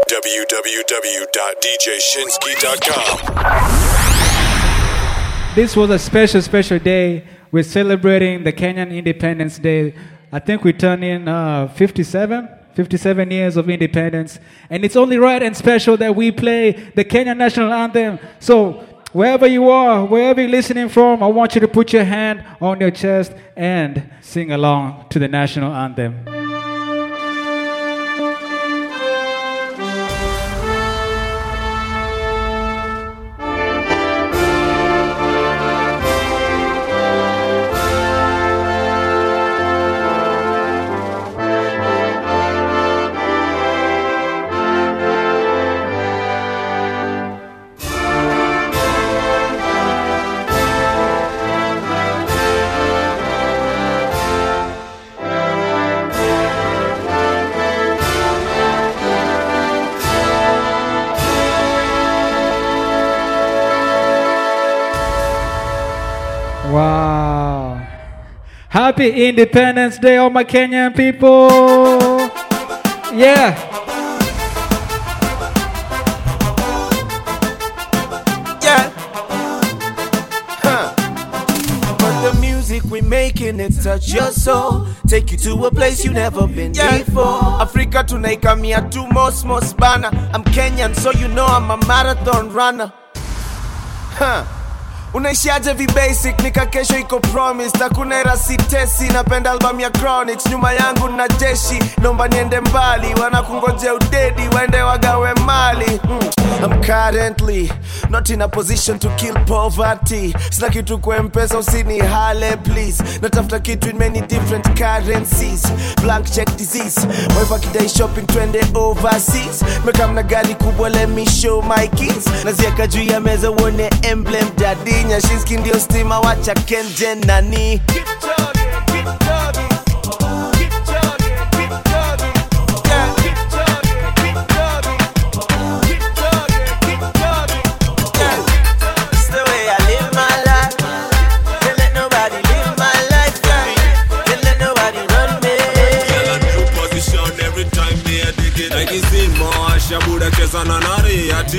www.djshinsky.com. This was a special day. We're celebrating the Kenyan Independence Day. I think we turned in 57 years of independence. And it's only right and special that we play the Kenyan National Anthem. So wherever you are, wherever you're listening from, I want you to put your hand on your chest and sing along to the National Anthem. Wow. Happy Independence Day, all my Kenyan people. Yeah. Yeah. But the music we making, it touch your soul. Take you to a place you never been before. Africa tunaikamia tu mos bana. I'm Kenyan, so you know I'm a marathon runner. Unaishiaje vi basic, nika kesho iko promise. Takuna era sitesi, napenda album ya Chronics. Nyuma yangu na jeshi, nomba niende mbali. Wanakungoje udedi, waende wagawe mali. I'm currently not in a position to kill poverty. Sina kitu kwa M-Pesa, usini hale please. Natafuta kitu in many different currencies. Blank check disease, wife akidai shopping twende overseas. Meka mna gari kubwa, let me show my keys. Nazieka juu ya meza uone emblem daddy. Nyashinski ndio stima, wacha Kenjen nani. Keep talking, keep talking. Keep talking, keep talking. Yeah, keep talking, keep talking. Keep talking, keep talking. Yeah, it's the way I live my life. Can't let nobody live my life. Can't let nobody run me. Girl, a new position every time they dig it. Like it's in Moasha, Buddha chesa na nari ati.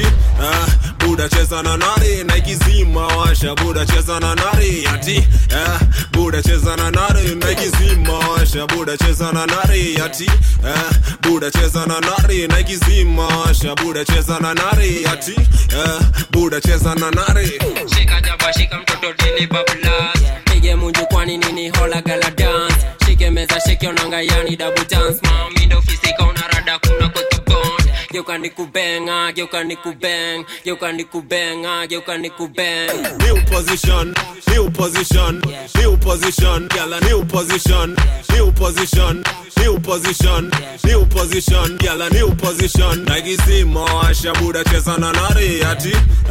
Buddha chesa na nari, Nike zima washa. Buddha chesa na nari ati. Buddha chesa na nari, Nike zima washa. Buddha chesa na nari ati. Buddha chesa na nari, Nike zima washa. Buddha chesa na nari ati. Buddha chesa na nari. Shika jaba, shika mtoto dili bablas. Pige munju kwani nini hola gala dance. Shike meza, shike onanga yani double dance. Mami ndo fisika unarada kuna koto bond. Geuka nikubenga, geuka nikubeng. Geuka nikubenga, geuka nikubeng. New position, new position, new position. Girl, a new position, new position, new position, new position. Girl, a new position. Nike zima washa, Buddha chesa na nari ati.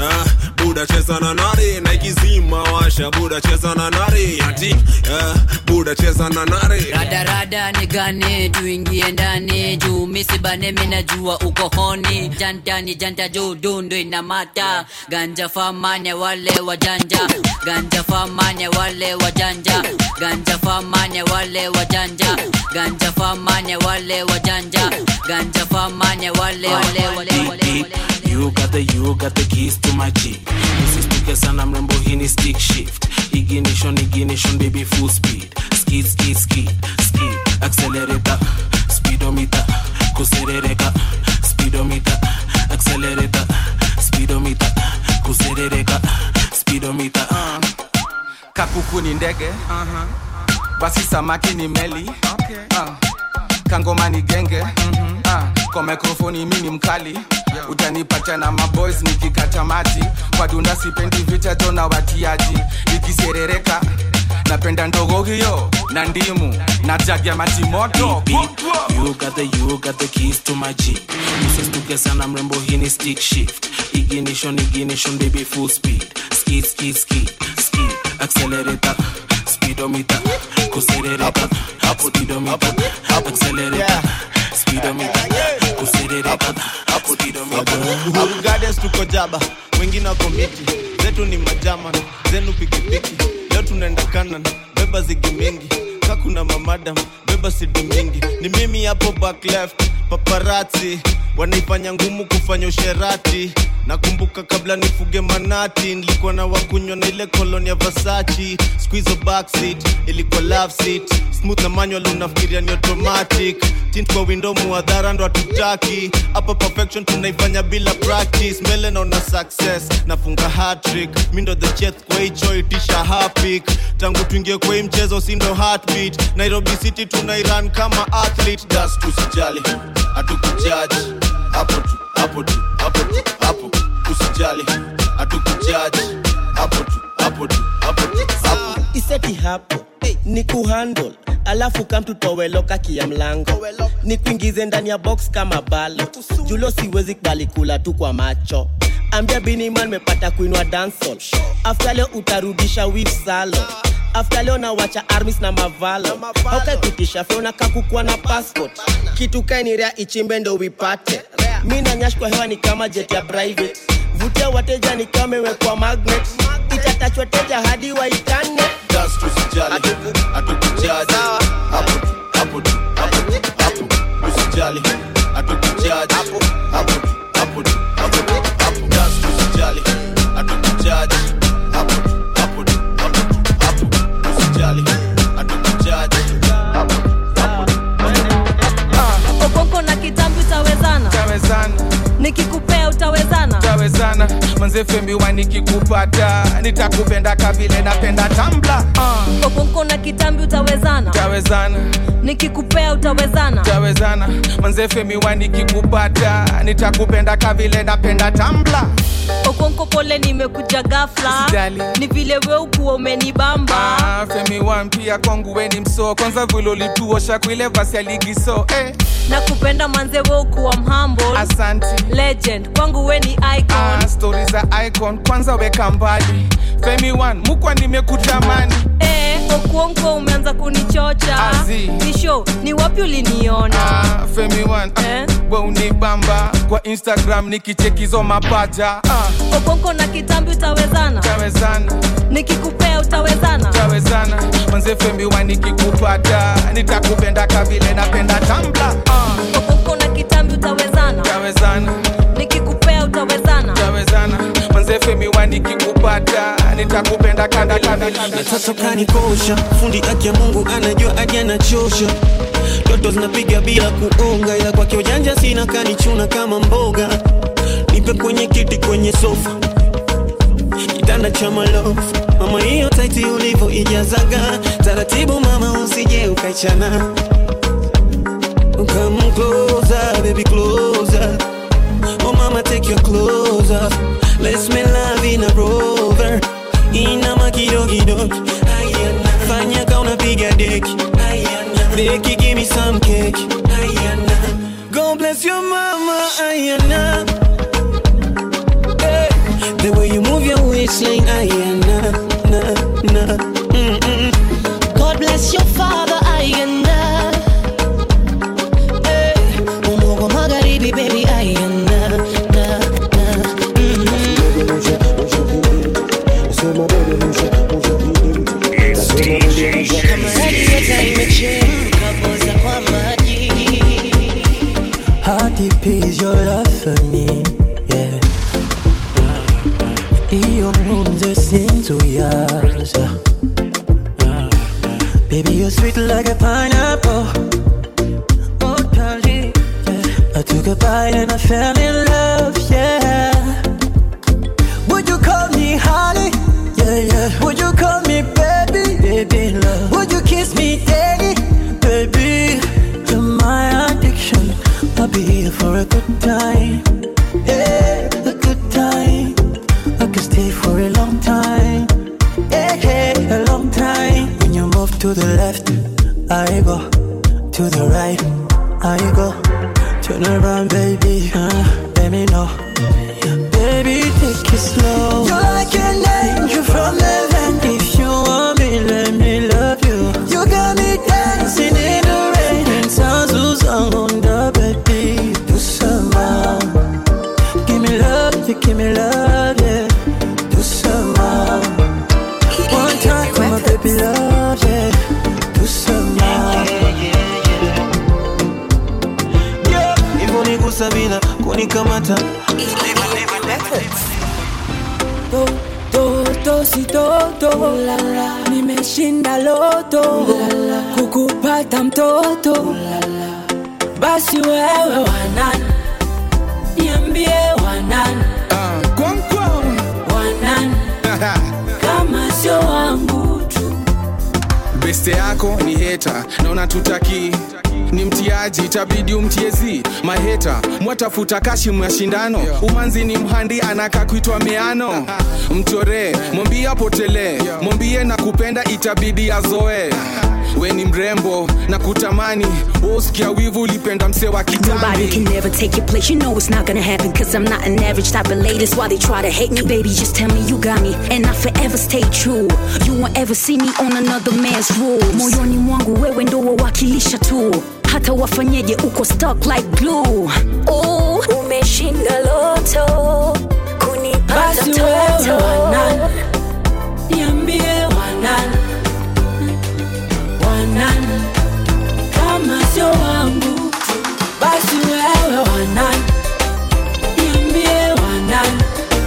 Buddha chesa na nari, Nike zima washa. Buddha chesa na nari ati. Buddha chesa na nari. Rada nigane, tuingie ndani. Juu misibane mina jua uko honi. Janta juu dundu inamata. Ganja famane wale wajanja. Ganja famane wale wajanja. Ganja famane wale wajanja. Ganja famane wale wajanja. Ganja famane wale. You got the keys to my Jeep. Usistuke sana mrembo, hii ni stick shift. Ignition baby, full speed. Skid. Accelerator, speedometer. Kuserereka, speedometer. Accelerator, speedometer. Kuserereka, speedometer. Kakuku ni ndege, basi samaki ni meli, kangoma ni genge, kwa mikrofoni mimi mkali. Utanipata na maboys nikikata maji. Kwa dunda sipendi vita tona watiaji. Nikiserereka napenda ndogo hiyo na ndimu na jagi ya maji moto. You got the keys to my Jeep. Usistuke sana mrembo, hii ni stick shift. Ignition baby, full speed. Skid. Accelerator, speedometer. Kuserereka, speedometer. Accelerator, speedometer. Kuserereka, speedometer. Abu Gardens tuko jaba, wengine wako miti. Zetu ni majama, zenu pikipiki. Leo tunaenda kanan, beba zigi mingi. Kakuna mamadam, beba sidi mingi. Ni mimi hapo back left, paparazzi. wanaifanya ngumu kufanya usherati. Nakumbuka kabla nifuge manati, nilikuwa na wakunywa na ile koloni ya Versace. Squeeze a backseat, ilikuwa love seat. Smooth na manual unafikiria ni automatic. Tint kwa window muadhara ndo hatutaki. Hapa perfection tunaifanya bila practice. Mbele naona success, nafunga hat-trick. Mi ndo the chef kwa hicho itisha hapik. Tangu tuingie kwa hii mchezo si ndo heartbeat. Nairobi City tunairan kama athlete. Dust usijali, hatukujudge. Hapo tu, hapo tu, hapo tu, hapo. Usijali, hatukujudge. Hapo tu, hapo tu, hapo tu, hapo. Iseti hapo, ni kuhandle. Alafu kam tutoweloka kia mlango. Ni kuingize ndani ya box kama balo. Julo siwezi kubali kula tu kwa macho. Ambia Biniman mepata kuinua dancehall. After leo utarudisha whip salo. After leo na wacha armies na mavalo. Haukai kutisha feona kakukua na passport. Kitu kaini rea ichimbe ndo wipate. Mina nyash kwa hewa ni kama jet ya private. Vutia wateja ni kama wekwa magnet. Itatachwa teja hadi waitane. Dust usijali, hatukujudge. Hapo tu, hapo tu, hapo tu, hapo. Usijali, hatukujudge. Hapo tu, hapo tu, hapo tu, hapo. Dust usijali, hatukujudge. Hapo tu, hapo tu, hapo tu, hapo. Usijali, hatukujudge. Hapo tu, hapo tu, hapo. Okonko na kitambi utawezana? Utawezana. Nikikupea utawezana? Utawezana. Manze Femi wa nikikupata nitakupenda kavile napenda Tumblr. Okonko na kitambi utawezana? Utawezana. Nikikupea utawezana? Utawezana. Manze Femi wa nikikupata nitakupenda kavile napenda Tumblr. Okonko pole nimekuja ghafla. Sijali. Ni vile wewe ukuwa umenibamba. Femi wa pia kwangu we ni mso. Kwanza vile ulituosha kwa ile vasi ya ligi so Nakupenda manze wewe ukuwa mhamble. Asante. Legend kwangu we ni icon. Stories za icon kwanza weka mbali. Femi one mukwa nimekutamani. Okonko umeanza kunichocha. Azi. Nisho ni wapi uliniona? Femi one we unibamba. Kwa Instagram nikichekizo mapaja. Okonko na kitambi utawezana? Utawezana. Nikikupea utawezana? Utawezana. Manze Femi one nikikupata nitakupenda kavile napenda Tumblr. Okonko na kitambi utawezana? Utawezana. Nikikupea utawezana? Utawezana. Manze Femi one nikikupata nitakupenda kanda. Sasa kanikosha, fundi aki ya Mungu anajua hadi anachosha. Toto zinapiga bila kuonga, ila kwake ujanja sina kanichuna kama mboga. Nipe kwenye kiti kwenye sofa, kitanda cha malofu. Mama hiyo taiti ulivo ijazaga, taratibu mama usije ukaichana. Come closer, baby closer. Oh mama take your clothes off. Let's make love in a Rover. Inama kidogo ayana. Fanya ka unapiga deki ayana. Deki give me some cake ayana. God bless your mama ayana. Hey. The way you move your waistline ayana na na. God bless your father ayana. Hey. Umogo magharibi baby ayana na na. It's DJ How deep is your love for me? Yeah. Your moons are sing to yours. Baby, you're sweet like a pineapple. Oh, darling. Yeah. I took a bite and I fell in love. Yeah. Would you call me honey? Yeah, yeah. Would you call me baby? Baby, love. Would you kiss me daily? Baby, you're my addiction. I'll be here for a good time. Yeah, a good time. I could stay for a long time. Yeah, yeah, a long time. When you move to the left, I go. To the right, I go. Turn around, baby. Let me know. Baby, take it slow. You're like an angel from heaven. If you want me, let me love you. You got me dancing in the rain. And sounds on the baby. Do some more. Give me love, you give me love, yeah. Do some more. One time for my baby love, yeah. Do some more. Yeah, even if you tena kunikamata. Toto si toto, nimeshinda loto, kukupata mtoto. Basi wewe wanani, niambie wanani, wanani, kama sio wangu tu. Beste yako ni hater, na unatutaki ni mtiaji, itabidi umtiezi. Maheta mwatafuta kashi mashindano, umanzi ni mhandi anaka kuitwa meano. Mtore mwambie apotele, mwambie na kupenda itabidi azoe. We ni mrembo na kutamani, usikia wivu ulipenda mse wa kitani. Nobody can never take your place, you know it's not gonna happen, cause I'm not an average type of lady. That's why they try to hate me. Baby, just tell me you got me and I forever stay true. You won't ever see me on another man's rules. Moyoni mwangu wewe ndo wawakilisha tu, hata wafanyeje uko stuck like glue. Oh, umeshinda loto, kunipata mtoto. Basi wewe wanani, niambie wanani, wanani, kama sio wangu tu. Basi wewe wanani, niambie wanani,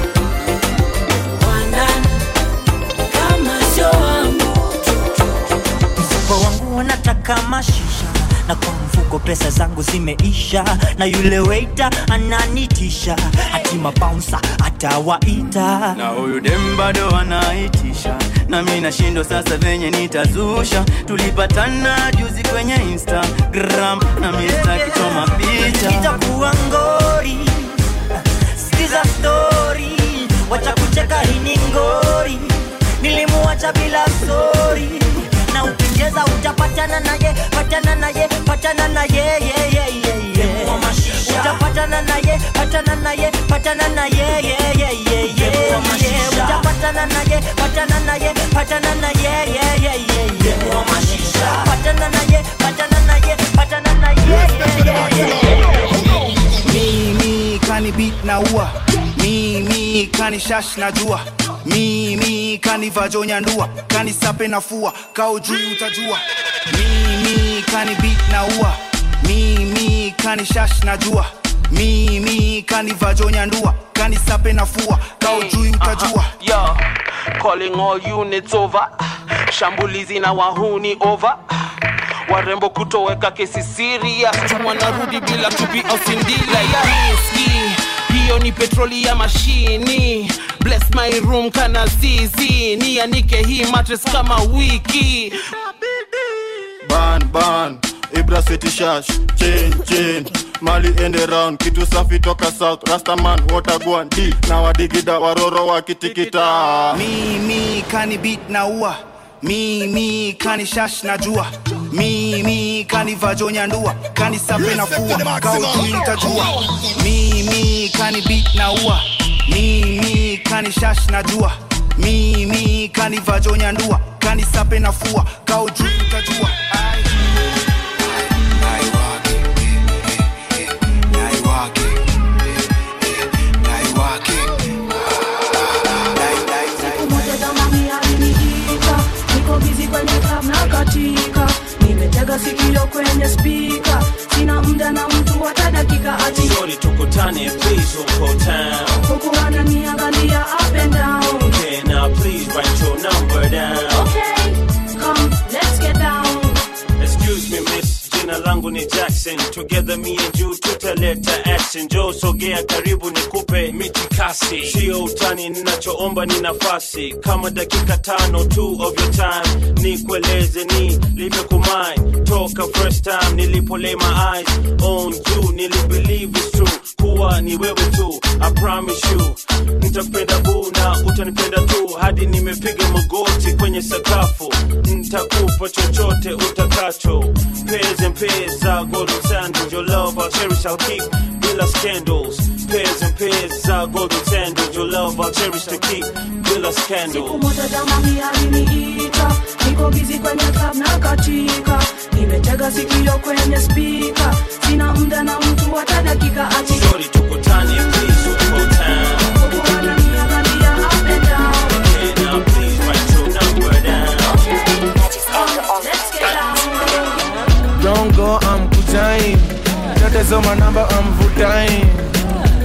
wanani, kama sio wangu tu. Mfuko wangu unataka mashisha, na kwa mfuko pesa zangu zimeisha, na yule waiter ananitisha, hatima bouncer atawaita, na huyu dem bado anaitisha, na mimi nashindo sasa venye nitazusha. Tulipatana juzi kwenye Instagram, na mimi sitaki kuchoma picha. Itakuwa ngori, sikiza story, wacha kucheka hii ni ngori. Nilimuacha bila story, na ukicheza utapatana naye, patana naye, patana naye, utapatana naye, patana naye, patana naye, utapatana naye, patana naye, patana naye, patana naye, patana naye, patana naye. Mimi kani beat na ua, mimi kani shash na jua, mimi kani vajonya ndua, kani sape na fua, kao juu utajua. Mimi kani beat na ua, mimi kani shash na jua, mimi kani vajonya ndua, kani sape na fua, kao juu utajua. Yo, calling all units over, shambulizi na wahuni over. Warembo kutoweka kesi serious, wanarudi bila tupi au sindila ya riski. Hiyo ni petroli ya mashini, bless my room kana zizi, nianike hii mattress kama wiki. Ban, Ibra City Shash, chain, Mali end around, kitu safi toka south, Rastaman, Watagwan, D, na wadigida waroro wakitikita. Mimi kani beat na ua, mimi kani shash na jua, mimi kani vajonya ndua, kani sape na fua, kao juu utajua. Mimi kani beat na ua, mimi kani shash na jua, mimi kani vajonya ndua, kani sape na fua, kao juu utajua. Nimetega sikio kwenye speaker, sina muda na mtu hata dakika ati. Sorry tukutane please uko town, huku ananiangalia up and down. Okay now please write your number down. Okay, come let's get down. Excuse me miss, jina langu ni Jackson. Together me and you tutaleta action. Joe sogea karibu nikupe mitikasi, sio utani, ninachoomba ni nafasi kama dakika 5 2 of your time. Nikueleze ni live kumai toka first time nilipo lay my eyes on you, nilibelieve it's true kuwa ni wewe tu. I promise you nitakupenda boo na utanipenda tu, hadi nimepiga magoti kwenye sakafu. Nitakupa chochote utakacho, pairs and pairs za golden sandals. Your love I'll cherish, I'll keep bila scandals. Pairs and pairs za golden sandals. Your love I'll cherish to keep bila scandals. Siku moja jamani aliniita, niko busy kwenye club na katika. Nimetega sikio kwenye speaker, sina muda na mtu hata dakika ati. Sorry tukutane please uko town, huku ananiangalia up and down. Okay now please write your number down. Okay, let's get down. Don't go, I'm kutain. Tatizo manamba, I'm vutain.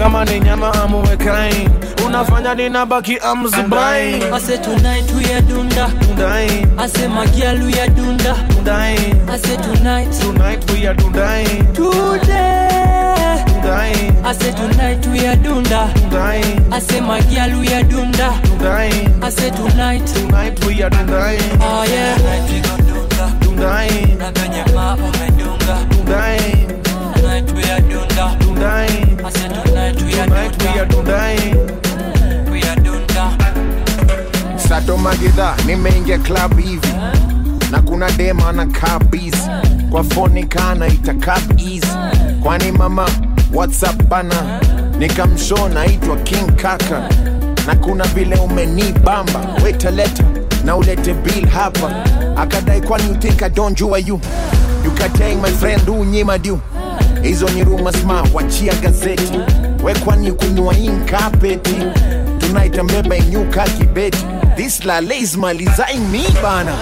kama ni nyama amuwekain, unafanya ninabaki amzibain. I say tonight we are dunda. I say my girl we are dunda. I say tonight we are dunda. Today I say tonight we are dunda. I say my girl we are dunda. I say tonight we are dunda. Oh yeah. Tonight we gon' dunda. Na kwenye mapo medunga. Tonight we are dunda. I say tonight we are dunda. We are dunda. Sato Magida, nimeingia club hivi na kuna dema na busy kwa phone kana ita cab easy. Kwani mama WhatsApp bana, nikamshona itwa King Kaka, na kuna vile umenibamba, wait a letter na ulete bill hapa. Akadai kwani you think I don't jua you can tell my friend unyima du. Hizo ni rumors ma, wachia gazeti. We kwani kunywa inkapeti, tonight mbeba inyuka kibeti. This lale is malizain me bana.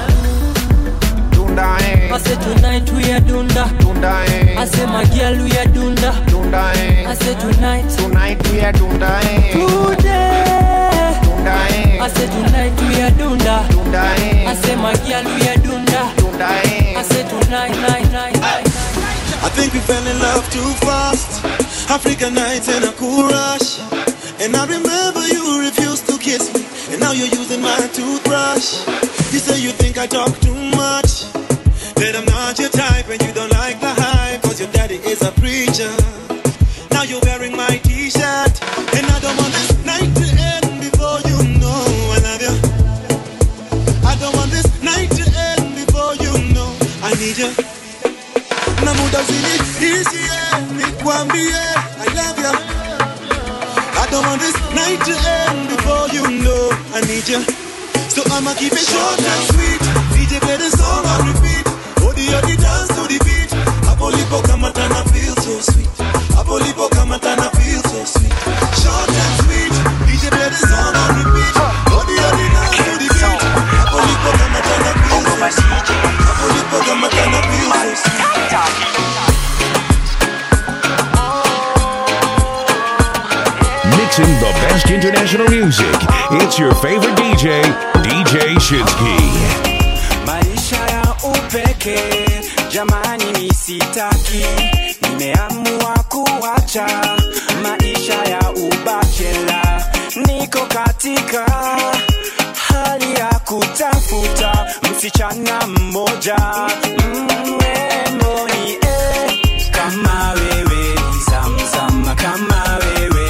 I say tonight we are dunda. I say my girl we are dunda. I say tonight we are dunda. Today I say tonight we are dunda. I say my girl we are dunda. I say tonight. I think we fell in love too fast. African nights and a cool rush. And I remember you refused to kiss me, and now you're using my toothbrush. You say you think I talk too much, that I'm not your type and you don't like the hype, cause your daddy is a preacher. Now you're wearing my t-shirt, and I don't want this night to end before you know I love you. I don't want this night to end before you know I need you. Na muda usinishie, nikwambie I love you. I don't want this night to end before you know I need you. So I'ma keep it short and sweet. DJ play the song on repeat. Odi dance to the beat. Apolipo kamatana feel so sweet. Apolipo kamatana feel so sweet. Short and sweet. DJ play the song on repeat. Odi dance to the beat. Apolipo kamatana feel so sweet. Apolipo kamatana feel so sweet. Mixing the best international music. It's your favorite DJ, DJ Shinsky. Maisha ya upeke, jamani nisitaki. Nimeamua kuacha maisha ya ubachela. Niko katika hali ya kutafuta msichana mmoja mrembo ni kama wewe, zamzama kama wewe.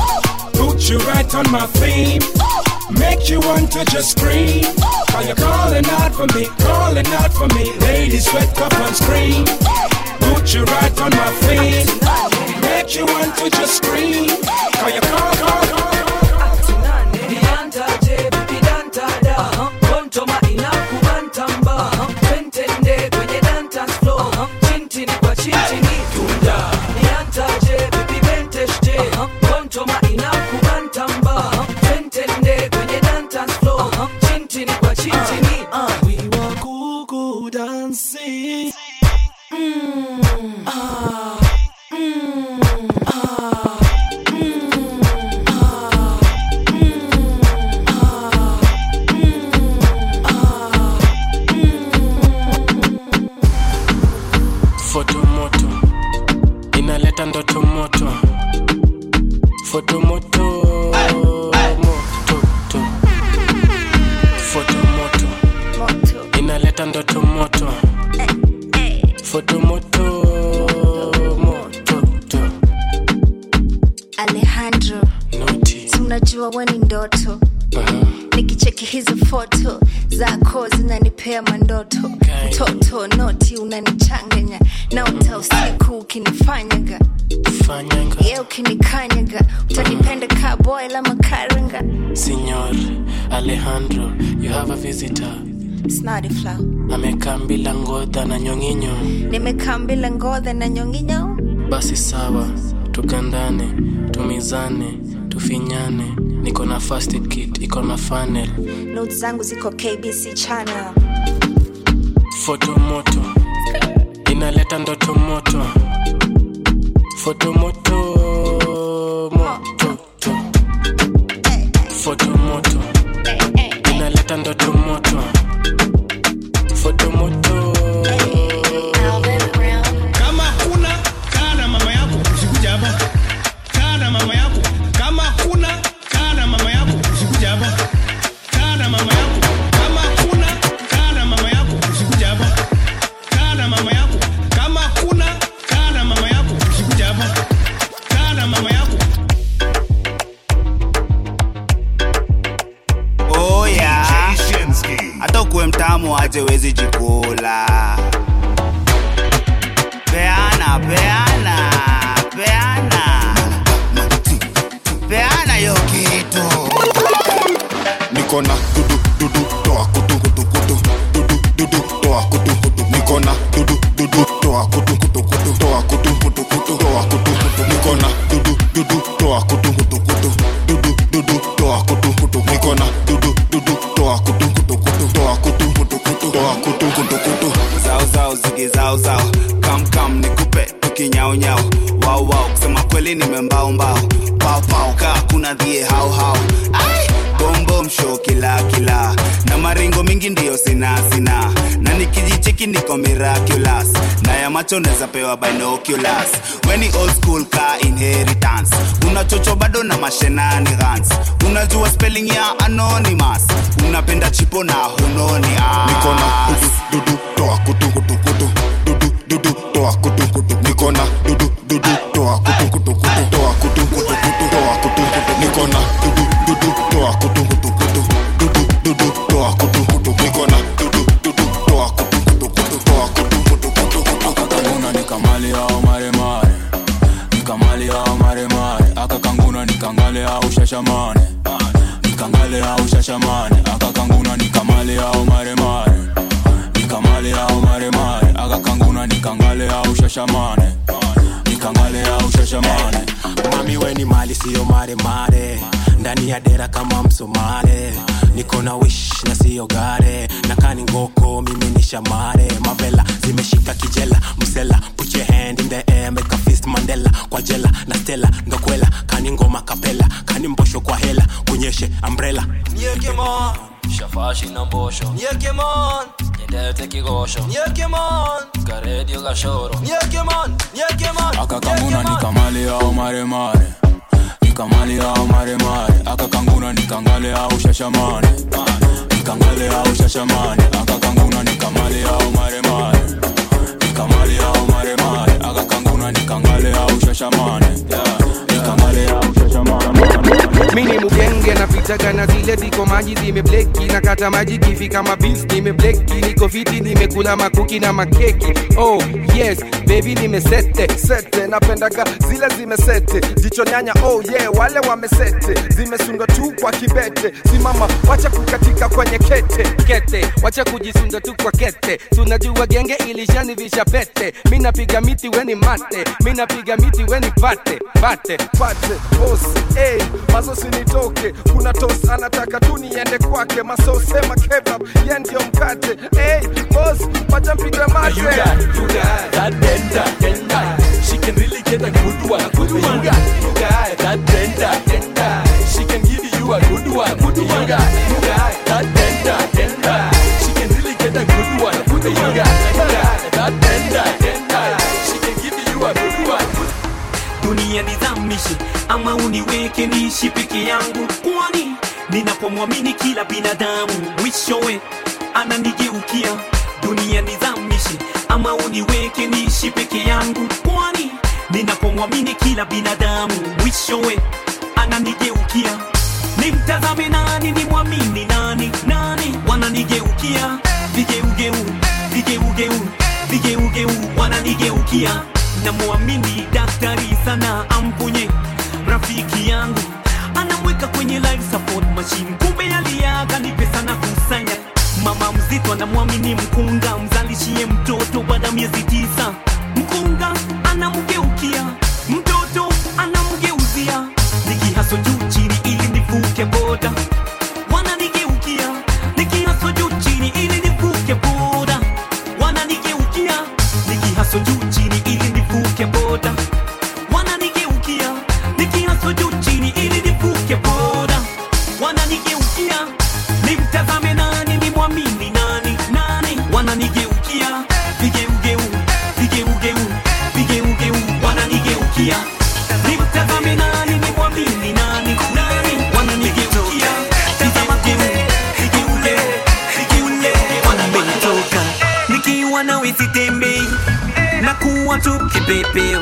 On my theme, make you want to just scream. Call you calling for me, calling out for me. Ladies, wake up and scream. Put you right on my feet. Make you want to just scream. Call you call. Alejandro, si unajua wewe ni ndoto. Nikicheki hizo foto zako zinanipea mandoto. Mtoto noti unanichanganya na uta usiku ukinifanyaga. Yeah, ukinikanyaga utanipenda ka boy la makaranga. Señor Alejandro, you have a visitor. Snotty flow. Amekambila ngodha na nyonginyo. Nimekambila ngodha na nyonginyo. Basi sawa, tukandane, tumizane, tufinyane. Niko na first aid kit, iko na funnel. Notes zangu ziko KBC channel. Foto moto, inaleta ndoto moto. Foto moto, moto. Foto moto, inaleta ndoto moto. Foto moto. Kama kuna kana mama yako usikuja hapa. Kana mama yako. Kama kuna kana mama yako usikuja hapa. Kana mama yako. Kama kuna kana mama yako usikuja hapa. Kana mama yako. Kama kuna kana mama yako usikuja hapa. Kana mama yako. Oh yeah. Hata ukuwe mtamu aje wezi jikula. Peana yo kitu. Niko na dudu toa kutu dudu toa kutu niko na dudu toa kutu toa kutu toa kutu niko na dudu toa kutu dudu toa kutu niko na dudu toa kutu toa kutu Zao zigi zao kam nikupe tukinyao nyao wow kusema kweli nimembao pao ka kuna dhie hao ai bombo show kila na maringo mingi ndio sina na nikijicheki niko miraculous na ya macho neza pewa binoculars when old school ka inheritance unachocho bado na mashenanigans unajua spelling ya anonymous unapenda chipo na hunoni niko na dudu toa kutu dudu toa kutu niko na dudu toa kutu toa kutu niko na dudu toa kutu dudu toa kutu niko na dudu toa kutu toa kutu akakanguna nikamali au maremare nikamali au maremare akakanguna nikangale au shashamane nikangale au shashamane akakanguna nikamali au maremare nikamali au maremare akakanguna nikangale au shashamane nikangale au shashamane mami weni mali siyo maremare ndani ya dera kama msomare niko na wish na siyo gare na kani ngoko mimi ni shamare mavela zimeshika kijela msela put your hand in the air make a fist Mandela kwa jela na stella ndokwela kani ngoma kapela kani mbosho kwa hela kunyeshe umbrella Nyekemon Shafashi na mbosho Nyekemon Nyedete kigosho Nyekemon Karedio gashoro Nyekemon akakanguna nikamali au maremare nikamali au maremare akakanguna nikangale au shashamane nikangale au shashamane akakanguna nikamali au maremare nikamali au maremare akakanguna nikangale au shashamane nikangale au shashamane Mini mugenge na pitaga na zile ziko maji zimebleki. Na kata maji kifika mabins nimebleki. Niko fiti nimekula makuki na makeki. Oh yes baby nimesete. Sete napendaga zile zimesete. Jicho nyanya oh yeah wale wamesete. Zimesundwa tu kwa kibete. Simama wacha kukatika kwenye kete. Kete wacha kujisunda tu kwa kete. Tunajua genge ilishanivisha pete. Mina piga miti weni mate. Mina piga miti weni pate. Pate boss hey mazosi nitoke. Kuna toast anataka tu niende kwake. Maso sema kebab ye ndio mkate. Hey boss wacha mpiga mate. You got that tender. She can really get a good one. You got that tender. She can give you a good one. You got that tender. She can really get a good one. You got that tender. She can give you a good one. Dunia nizamishe ama uniweke niishi peke yangu, kwani ninapomwamini kila binadamu mwishowe ananigeukia. Dunia nizamishe ama uniweke niishi peke yangu, kwani ninapomwamini kila binadamu mwishowe ananigeukia. Nimtazame nani, nimwamini nani? Wananigeukia. Vigeugeu wananigeukia. Namwamini daktari sana amponye rafiki yangu, anamweka kwenye life support machine, kumbe aliaga ni pesa na kusanya. Mama mzito anamwamini mkunga, mzalishie mtoto baada miezi 9. Mkunga anamgeukia, mtoto anamgeuzia. Nikihaso juu chini ili nivuke boda, wananigeukia. Nikihaso juu chini ili nivuke boda, wananigeukia. Nikihaso juu chini ili nivuke boda, wananigeukia. Nikihaso juu chini ili nivuke boda, wananigeukia. Nimtazame nani, nimwamini nani? Wananigeukia. Vigeugeu wananigeukia. Nimtazame nani, nimwamini nani? Wananigeukia. Vigeugeu wananigeuka. Nikiwa nawe sitembei, nakuwa tu kipepeo.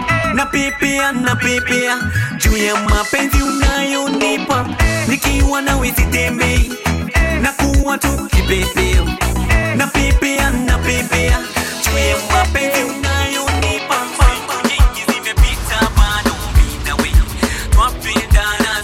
Napepea juu ya mapenzi unayonipa. Nikiwa nawe sitembei, nakuwa tu kipepeo. Napepea juu ya mapenzi unayonipa. Siku nyingi zimepita bado mimi na wewe twapendana.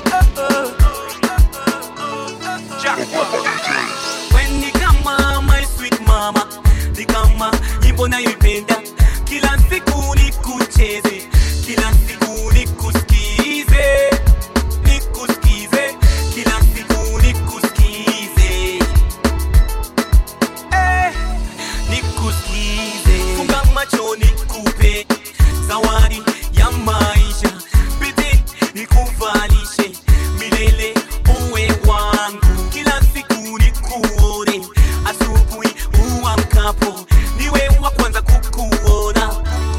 When ni kama my sweet mama, ni kama nyimbo nayoipenda. Kila siku nikucheze, kila siku nikusikize. Kila siku nikusikize. Nikusikize. Funga macho nikupe zawadi ya maisha. Bidii nikuvalishe milele uwe wangu. Kila siku nikuone asubuhi uamkapo, niwe wa kwanza kukuona.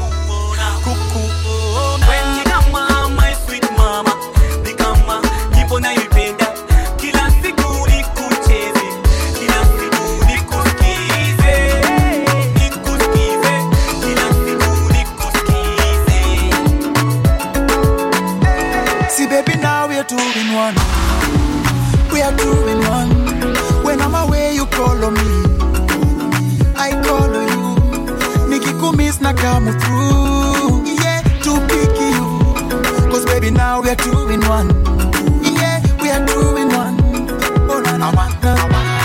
When ni kama my sweet mama, ni kama nyimbo nayoipenda. Kila siku nikucheze, kila siku nikusikize. Kila siku nikusikize. See baby now we are 2 in 1. We are 2 in 1. When I'm away you call on me, I call on you. Nikikumiss na come through, yeah, to pick you. Cause baby now we are 2 in 1. Yeah, we are 2 in 1. Oh na na na na.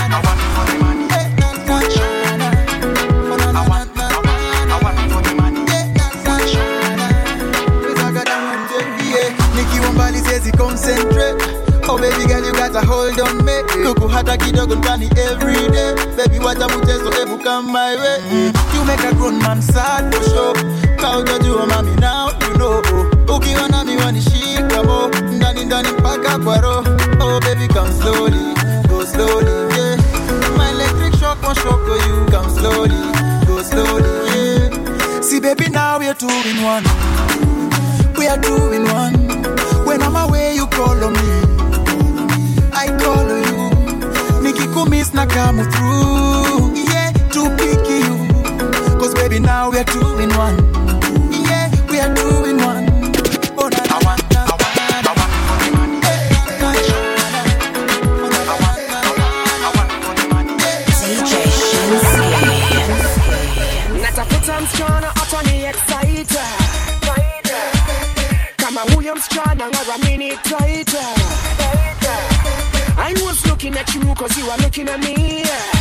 Concentrate. Oh baby girl you got a hold on me. Kuku hata kidogo ndani every day. Baby wacha mchezo ebu come my way. You make a grown man sad for sure. Kautajua mami now you know. Ukiwa na miwani shika mo. Ndani mpaka kwa roho. Oh baby come slowly, go slowly, yeah. My electric shock won't shock you. Come slowly, go slowly, yeah. See baby now we are 2 in 1. We are 2 in 1. When I'm away you call on me, I call on you. Nikikumiss na come through, yeah, to pick you. Cause baby now we are 2 in 1. Yeah, we are 2 in 1. Oh na na na. msichana atani excite kama huyo msichana ngaramini tight. I was looking at you cause you are looking at me.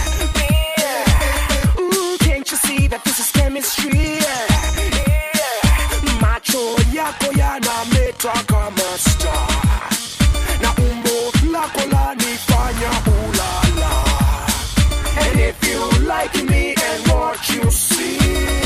Ooh, can't you see that this is chemistry? Macho yako yanameta kama star na umbo lako lanifanya ulala. And if you like me and what you see,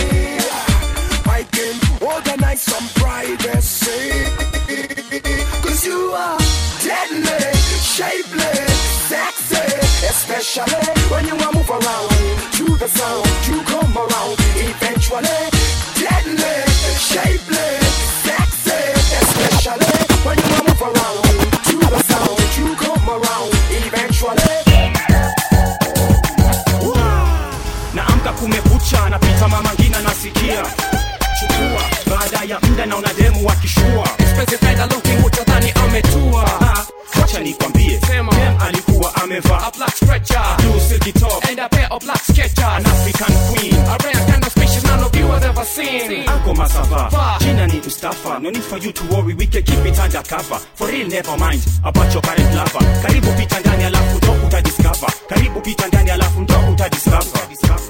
I can organize some privacy. Cause you are deadly, shapely, sexy, especially when you move around to the sound. You come around eventually. Deadly, shapely, sexy, especially when you move around to the sound. You come around eventually. Naamka kumekucha, napita mama ngina nasikia chukua, baada ya muda na unademu wakishua expensive fella looking utadhani ametua. Wacha nikwambie, dem alikuwa amevaa a black stretcher, blue silky top and a pair of black Skechers, an African queen, a rare kind of species none of you have ever seen. Uncle Masava, Gina need to staffer, no need for you to worry, we can keep it under cover. For real, never mind about your current lover. Karibu pita ndani alafu ndo utadiscover. Karibu pita ndani alafu ndo utadiscover.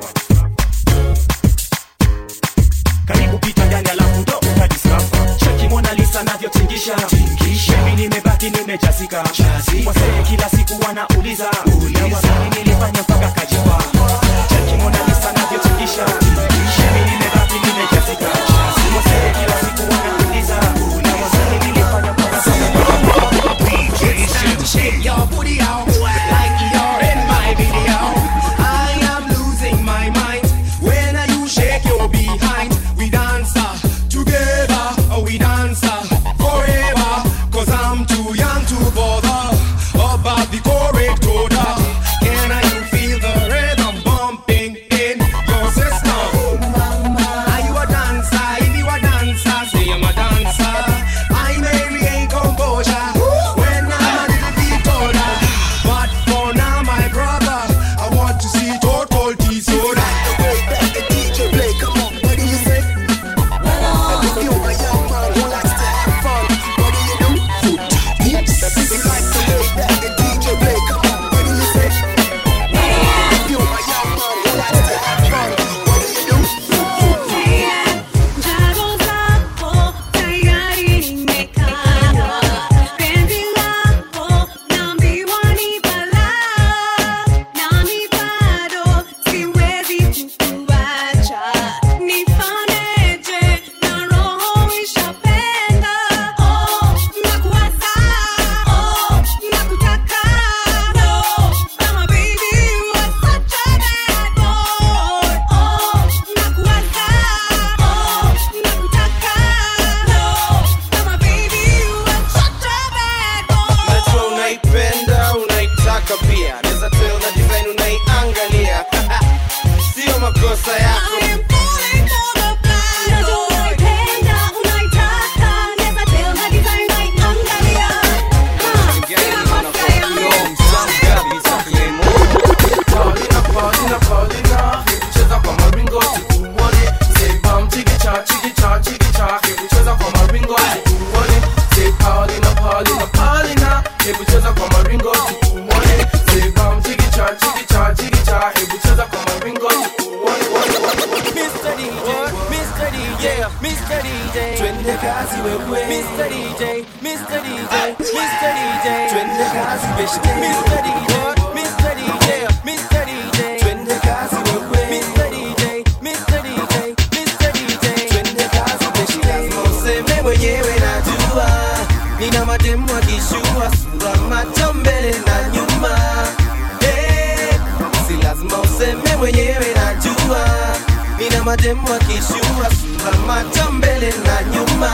Karibu pita ndani alafu ndo utadiscover. Cheki Mona Lisa navyotingisha, baby nimebaki nimejazika. Wasee kila siku wanauliza, na wasanii nilifanya mpaka kajipa. Cheki Mona Lisa navyotingisha, baby nimebaki nimejazika. Wasee kila siku wanauliza, na wasanii nilifanya mpaka kajipa. Shake your booty out like you're in my video. I am losing my mind when you shake your behind. We dance together, we dance forever. Cause I'm too young to bother about the correct order. Can you feel the rhythm bumping in your system? Are you a dancer? If you a dancer, say I'm a dancer. I may regain composure when I'm a little bit older. But for now, my brother, I want to see total disorder. The DJ play, come on, what do you say? If you a young man who likes to have fun, what do you do? Oops. If you like to lay back, the DJ play, come on, what do you say? If you a young man who likes to have fun, what do you do? Najua unaipenda, unaitaka pia. Neza tell na design unaiangalia. Sio makosa yako. Paulina, cheza kwa maringo tukuone. Say bam chikicha chikicha chikicha, cheza kwa maringo tukuone. Say Paulina, cheza kwa maringo tukuone. Say bam chikicha chikicha chikicha, cheza kwa maringo tukuone. Mr. DJ, Mr. DJ, Mr. DJ, twende kazi wewe. Mr. DJ, Mr. DJ, Mr. DJ, twende kazi beshte. Mr. DJ, Mr. DJ, Mr. DJ, twende kazi wewe. Mr. DJ, Mr. DJ, Mr. DJ, twende kazi beshte. Lazima useme mwenyewe najua, nina mademu akishua sura macho mbele na nyuma. Si lazima useme mwenyewe najua, nina mademu akishua sura macho mbele na nyuma.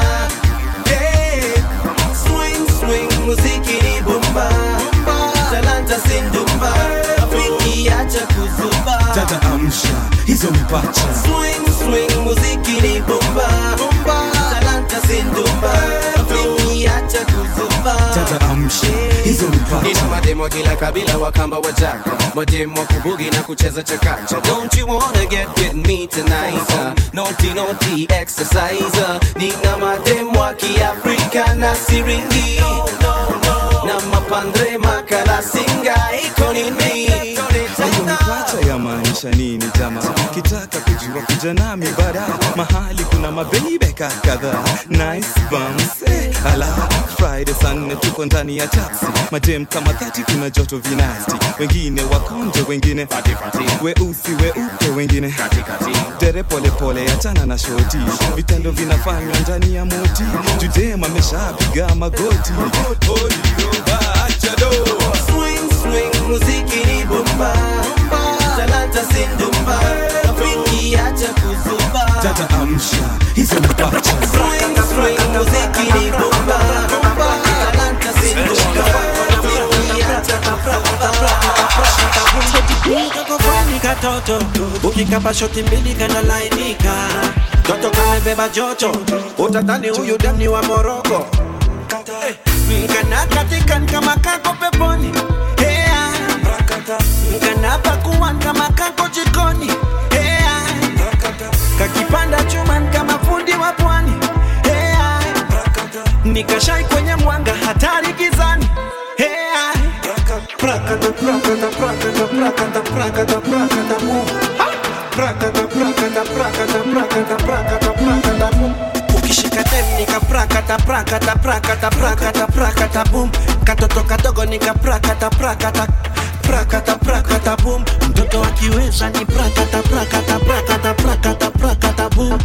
Swing swing muziki ni bomba, talanta sindumba, Afriki acha kuzuba. Dada amsha hizo mipacha. Swing swing muziki ni bomba, talanta sindumba, Afriki acha kuzuba. Dada amsha hizo mipacha. Nina mademu wa kila kabila wakamba wajaka, mademu wa kubugi na kucheza chakacha. Don't you wanna get with me tonight? Naughty naughty exercise. Nina mademu wa Kiafrika na siringi, na mapandre makala singa iko nini? Unipata ya maanisha nini jama? Kitaka kujua kuja nami bara, mahali kuna mabebe kadhaa. Nice bums, ala Friday sana tuko ndani ya taxi. Madem kama 30 kuna joto vinasti. Wengine wakonje, wengine weusi weupe, wengine dere pole pole achana na shoti. Vitendo vinafanywa ndani ya moti. Judema ameshapiga magoti. Swing swing muziki ni bomba, talanta sindumba, rafiki acha kuzuba. Tata amsha hizo mapacha. Swing swing muziki ni bomba, talanta sindumba, rafiki acha Kakofani katoto, ukikapa shoti mbili kana lainika. Toto kamebeba joto, utadhani huyu dani wa Moroko. Nkana katika kama kako peponi, hea nkana pakuwan kama kako jikoni, hea kakipanda chuma kama fundi wa pwani, hea nikashai kwenye mwanga hatari gizani, hea prakata prakata prakata prakata prakata prakata mu prakata prakata prakata prakata prakata prakata mu. Ukishika dem nika prakata prakata prakata prakata prakata boom. Katoto kadogo nika prakata prakata prakata prakata boom. Mtoto akiweza ni prakata prakata prakata prakata prakata boom.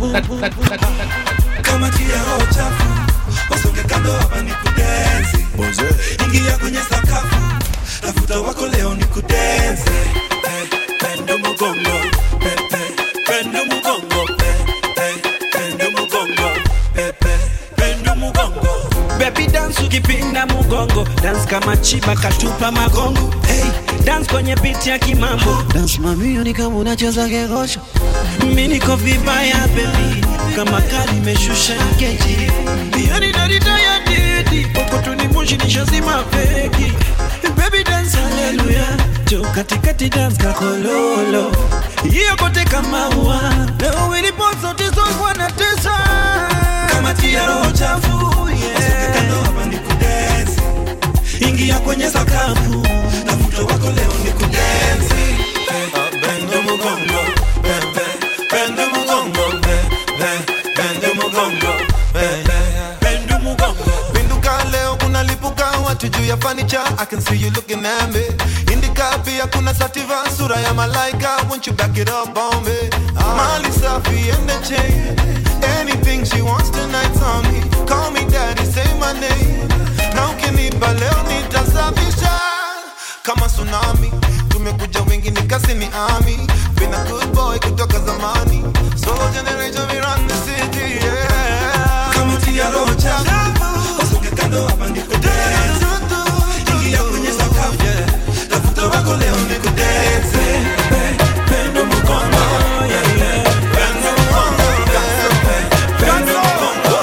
Kama tia roho chafu, wasonge kando hapa ni kudensi. Ingia kwenye sakafu, tafuta wako leo ni kudensi. Pendo mugongo, pendo mugongo, pendo mugongo, pendo mugongo. Baby dance ukipinda mugongo, dance kama chiba katupa magongo. Hey, dance kwenye beat ya kimambo. Dance mami ni kama unacheza kegosho. Mimi niko vibaya baby, kama kali meshusha keji. Yani darita ya didi, pokoto ni moshi ni shazima feki. Baby dance hallelujah, jo katikati dance kakololo. Hiyo kote kama ua, leo wilipozo tizo kwa na tesa. Kama tia roho chafu, yeah. Kando hapa ni kudensi, ingia kwenye sakafu, tafuta wako leo ni kudensi. Bendo mugongo, bendo mugongo, bendo mugongo, bendo mugongo. Pinduka leo kuna lipuka watu juu ya furniture. I can see you looking at me. Indika pia kuna sativa sura ya malaika. Won't you back it up on me? Mali safi and the chain. Anything she wants tonight's on me. Call me daddy, say my name. Now ukinipa leo nitasafisha kama tsunami. Tumekuja wengi nikasi ni army. Been a good boy kutoka zamani. Solo generation we run the city, yeah. Kama tia roho chafu, wasonge kando hapa ni kudensi. Ingia kwenye sakafu, yeah. Tafuta wako leo ni kudensi. Pendo mugongo, yeah, yeah. Pendo mugongo, pendo mugongo,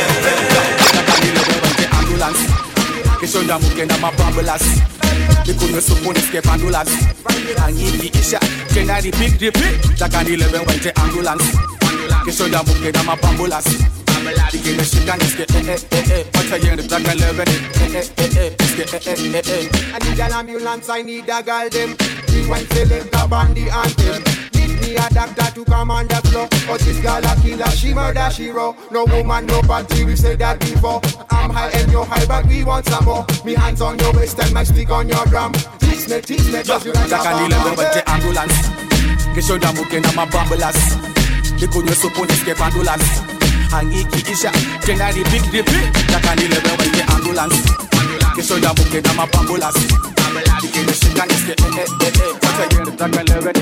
yeah. Ambulance, kishonda mukenda mabambulas. Nikunywe supu nisike pandulas. Angiki isha, kena repeat. Takani lebe wente ambulance. Kishonda mukenda mabambulas. Dikine shika niske Wata yende taka lebe niske I need an ambulance, I need a girl them. Rewind select a bandy anthem. Need me a doctor to come on the floor. But this girl a killer, she murder, she raw. No woman, no party, we said that before. I'm high and you're high, but we want some more. Me hands on your waist and my stick on your drum. Teach me, just you like a Takani lebe wente ambulance. Kishonda mukenda mabambulas. Nikunywe supu nisike pandulas. Angiki isha, kena repeat. Takani lebe wente ambulance. Kishonda mukenda mabambulas. Dikine shika niske Wata yende taka lebe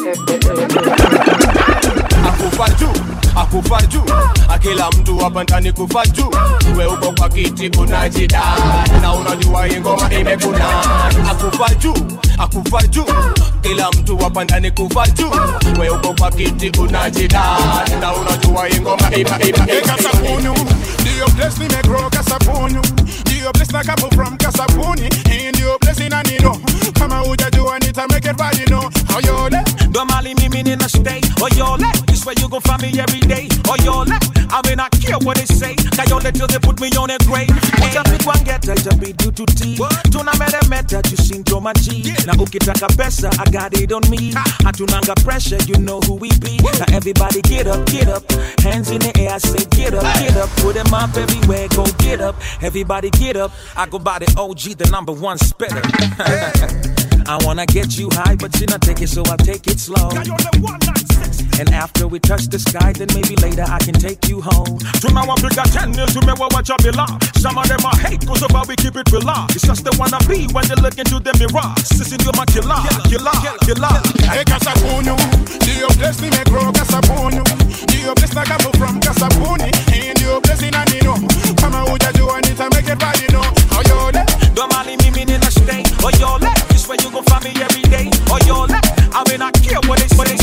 Akufarju akila mtu hapa ndani kufarju. Wewe uko kwa kiti unajida na unajua ingoma imekuna. Akufarju kila mtu hapa ndani kufarju. Wewe uko kwa kiti unajida na unajua ingoma imekuna. Kasapunyu, ndio place nimegrow kasapunyu. Ndio place na kapo from Kasabuni. Ndio place in Anino. Kama hujajua nita make it right, you know. Oyole. Domali mimi nina stay. Oyole. This where you gon' find me every day. Oyole. I mean I care what they say. Kayole till they put me on a grave. Utapit wangeta itabi due to tea. Tuna meta tusinto maji. Na ukitaka pesa I got it on me. Hatunanga pressure, you know who we be. Now everybody get up, hands in the air, I say get up, put them up everywhere, go get up, everybody get up. I go by the OG, the number one spitter. I wanna get you high, but you not take it, so I'll take it slow. And after we touch the sky, then maybe later I can take you home. To now I pick a 10 years to me watch up below. Some of them I hate, cause about we keep it below. It's just the wanna be when they look into the mirror. Sissing you my killer. Hey Kasabunyu, Dio bless me me grow Kasabunyu. Dio bless na kapo from Kasabuni. Dio bless in Anino. Kama hujajua nita make it right, you know. Oyole. Domali mimi nina stay. Oyole. This where you gon' find me every day. Oyole. I mean I care what they say.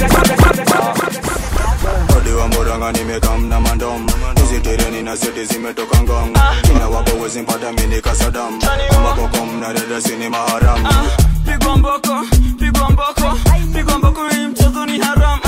Odi wa moranga nimekam na mandom. Hizi tereni na seti zimetoka ngong. Kina wako wezi mpata mini kasadam. Mbako kom na dada sini maharam. Pigwa mboko ni mchezo ni haram.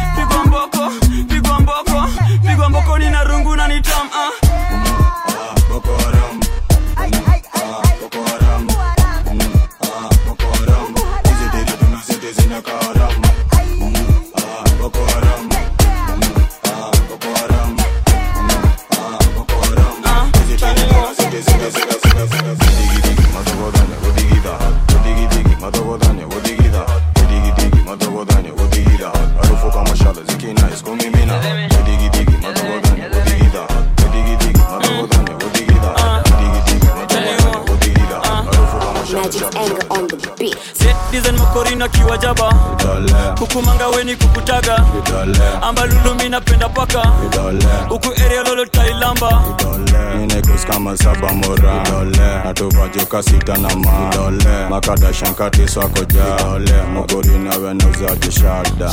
Pigwa mboko ni narungu na nitam. Boko haram. Boko haram. Boko haram. Hizi tereni na seti zinaka haram. Boko haram. Boko haram. Boko haram. Hizi tereni na seti zinaka haram. Digi matogodanya odigida. Digi matogodanya odigida. Digi matogodanya odigida. Harufu kama shala zikina iskomimina. Digi matogodanya odigida. Digi matogodanya odigida. Digi matogodanya odigida. Harufu kama shala. Set design makorina kiwa jaba. Kukumanga weni kukutaga. Ambalulu mina penda paka. Uku area lolo tailamba. Ninekus kama saba mora. Natuvajuka sita na ma. Makada shankati swako ja. Makorina wenuza jishada.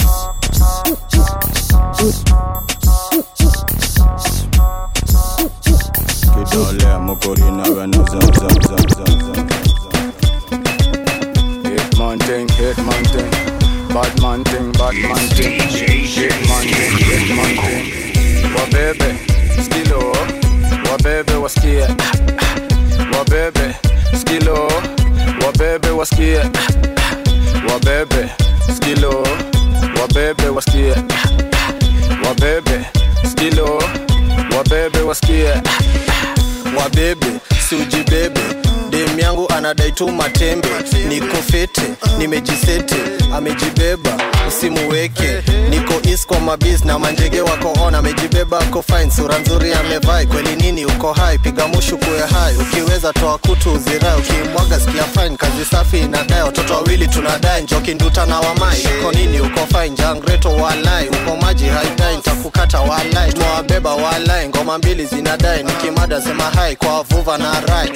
Kidole makorina wenuza Hit man thing, bad man thing, hit man thing. Wabebe, skilo, wabebe wasikie. Wabebe, skilo, wabebe wasikie. Wabebe, skilo, wabebe wasikie. Wabebe, skilo, wabebe wasikie. Wabebe, suji bebe. Dem yangu anadai tu matembe. Niko fete, nimejisete. Amejibeba, usimuweke. Niko east kwa mabiz na manjege wako on. Amejibeba ako fine, sura nzuri amevai. Kweli nini uko high, piga mushu kuwe high. Ukiweza toa kutu uzirai, ukimwaga sikia fine. Kazi safi inadai, watoto wawili tunadai. Njoki nduta na wamai, uko nini uko fine. Jangreto walai, uko maji haidai. Nitakukata walai, tumewabeba walai. Ngoma mbili zinadai, nikimada sema hai. Kwa wavuva na rai,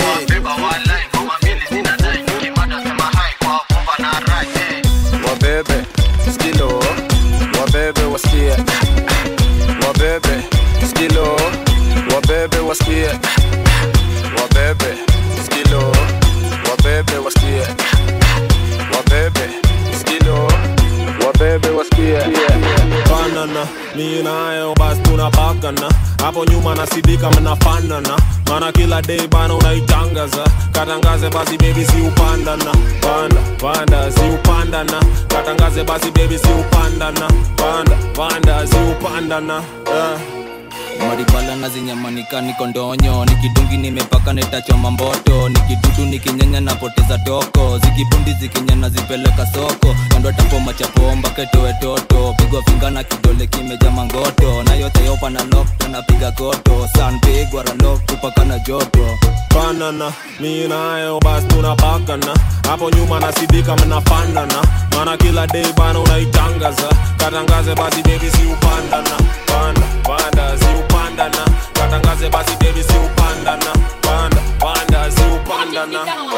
Wabebe, skilo, wabebe wasikie. Wabebe, skilo, wabebe wasikie. Wabebe, skilo, wabebe wasikie. Wabebe, skilo, wabebe wasikie. Banana, mi nayo basi tunapakana. Hapo nyuma nasidika mnafanana. Mana kila day bana unaitangaza. Katangaze basi baby si upandana. Panda si upandana. Katangaze basi baby si upandana. Panda si upandana. Maribala na zinyamanika niko ndonyo. Nikidungi nimepaka netachoma mboto. Nikidudu nikinyanya napoteza toko. Zikibundi zikinyana zipeleka soko. Kando tapo machapomba ketowe toto. Pigwa finga na kidole kimeja mangoto. Na yote yopa na lock tunapiga koto. Sun big wara lock tupaka na joto. Banana, mi nayo basi tunapakana. Hapo nyuma nasidika mnafanana. Mana kila day bana unaitangaza. Katangaze basi baby si upandana. Panda si upandana. Katangaze basi baby si upandana. Panda si upandana.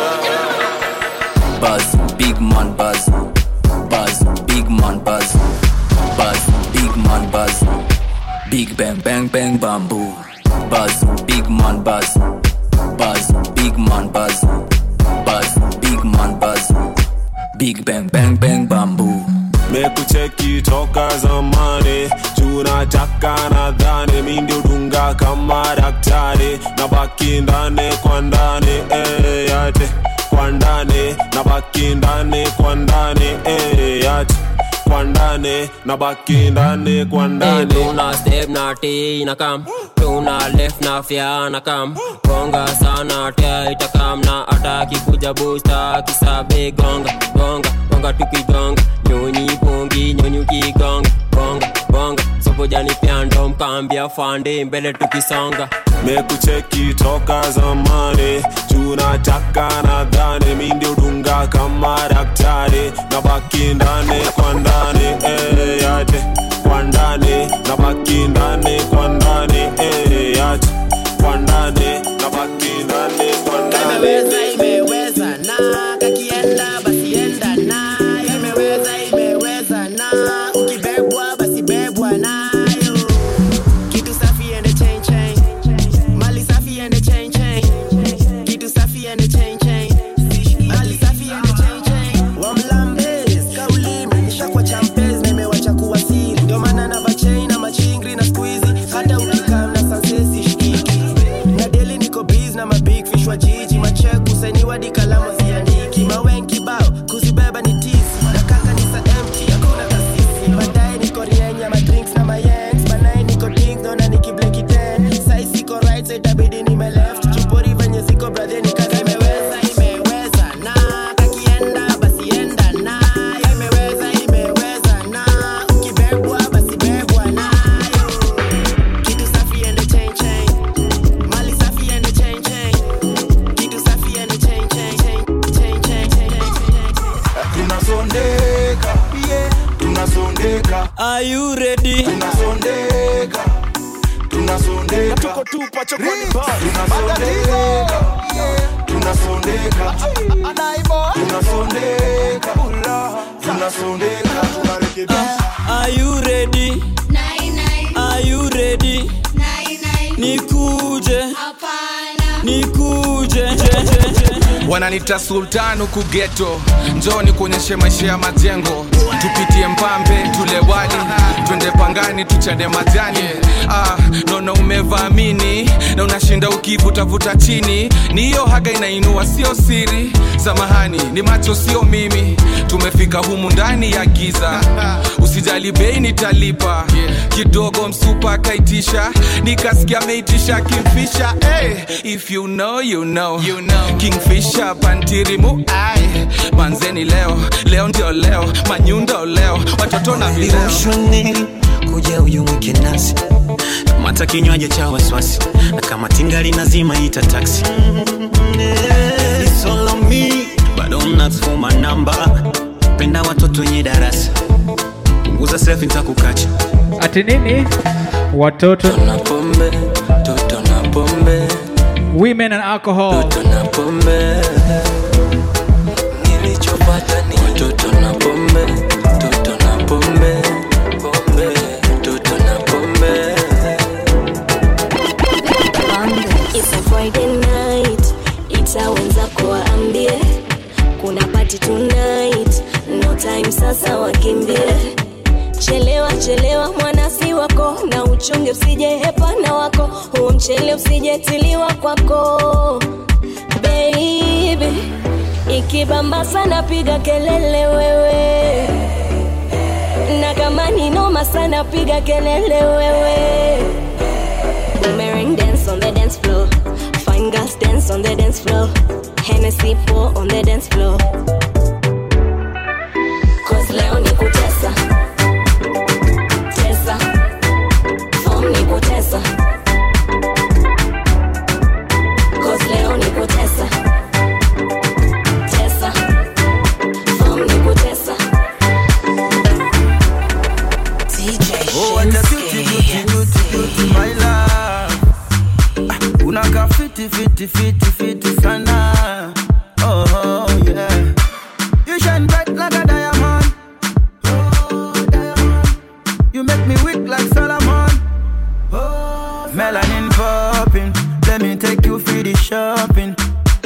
Buzz, big man buzz. Buzz, big man buzz. Buzz, big man buzz. Big bang bang bang bamboo. Buzz, big man buzz. Buzz, big man buzz, buzz, big man buzz, big bang bang bang bamboo. Mekucheki toka zamani, tunataka nadhani mi ndio dunga kama daktari, na baki ndani kwa ndani yate kwa ndani, na baki ndani kwa ndani yate kwa ndani, na baki ndani kwa ndani. Tuna step na T na kam, tuna left na fya na kam, gonga sana tia itakam na ataki kuja booster kisabe gonga gonga gonga tukigonga nyonyi pongi nyonyi kigonga gonga gonga sopo jani piando mkambia fande mbele tukisonga. Mekucheki toka zamani, tunataka nadhani mi ndio dunga kama daktari, na baki ndani kwa ndani yate kwa ndani, na baki ndani kwa ndani yate kwa ndani, na baki ndani kwa ndani. Imeweza na kakienda basi enda na, imeweza na ukibebwa basi bebwa nayo, kitu safi ende chain chain, mali safi ende chain chain, kitu safi ende chain chain, mali safi ende chain chain. Wamlambes kauli menisha kwa champes na imewacha kuwa siri, ndio maana na vachain na machingri na squeezy, hata ukikam na sunsesi shikiki na daily niko biz na mabig fish wa jiji, macheck usainiwa di kalamu ziandiki, mawenki bao kuzibeba ni tisi, na kaka ni sa empty hakuna kasisi, baadaye niko rienya ma drinks na mayengs, banaye niko ding dona nikibleki ten, sai siko right so itabidi nime left, chupori venye siko brother ni kaza imeweza na kakienda basi enda na, imeweza na ukibebwa basi bebwa nayo, kitu safi ende chain chain, mali safi ende chain chain, kitu safi ende chain chain chain chain chain. Tunasondeka, yeah, tunasondeka. Are you ready? Tunasondeka, tunasondeka. Tuko tupa chokoni bar. Tunasondeka, yeah, tunasondeka. Tunasondeka, tunasondeka. Tunarekebisha. Are you ready? Are you ready? Nikuje. Nikuje. Wananita sultan huku ghetto, njoni kuonyeshe maisha ya majengo, tupitie mpambe tule wali, twende pangani tuchane majani. Nono umevamini na unashinda ukivutavuta chini, ni hiyo haga inainua sio siri, samahani ni macho sio mimi, tumefika humu ndani ya giza, usijali bei nitalipa, kidogo msupa kaitisha, nikasikia meitisha Kingfisher. Hey, if you know you know, you know. Kingfisher pantirimu ai, manzeni leo ndio leo, manyundo leo, watoto na vileo. Kuja uyumuke nasi, kamata kinywaji cha waswasi, na kama tingali nazima ita taxi. It's all on me, but don't ask for my number. Penda watoto wenye darasa, punguza selfie nitakukacha. Ati nini? Watoto na pombe, toto na pombe, women and alcohol, toto na pombe, nilichopata ni toto na pombe, toto na pombe, pombe, toto na pombe. It's a Friday night, itawenza kuambie kuna party tonight, no time sasa wakimbie. Chelewa mwanasi wako, na uchunge usije hepana wako, huo mchele usije tiliwa kwako. Baby, ikibamba sana piga kelele wewe, na kama ni noma sana piga kelele wewe. Boomerang dance on the dance floor, fine girls dance on the dance floor, Hennessy pour on the dance floor, cause leo ni kutesa. Kutesa, cause leo ni kutesa. Tesa, form ni kutesa. DJ Oh, what a beauty, my love. Unaka fiti sana. Oh, yeah. You shine bright like a diamond. Oh, diamond. You make me weak like Solomon. Melanin popping, let me take you for the shopping.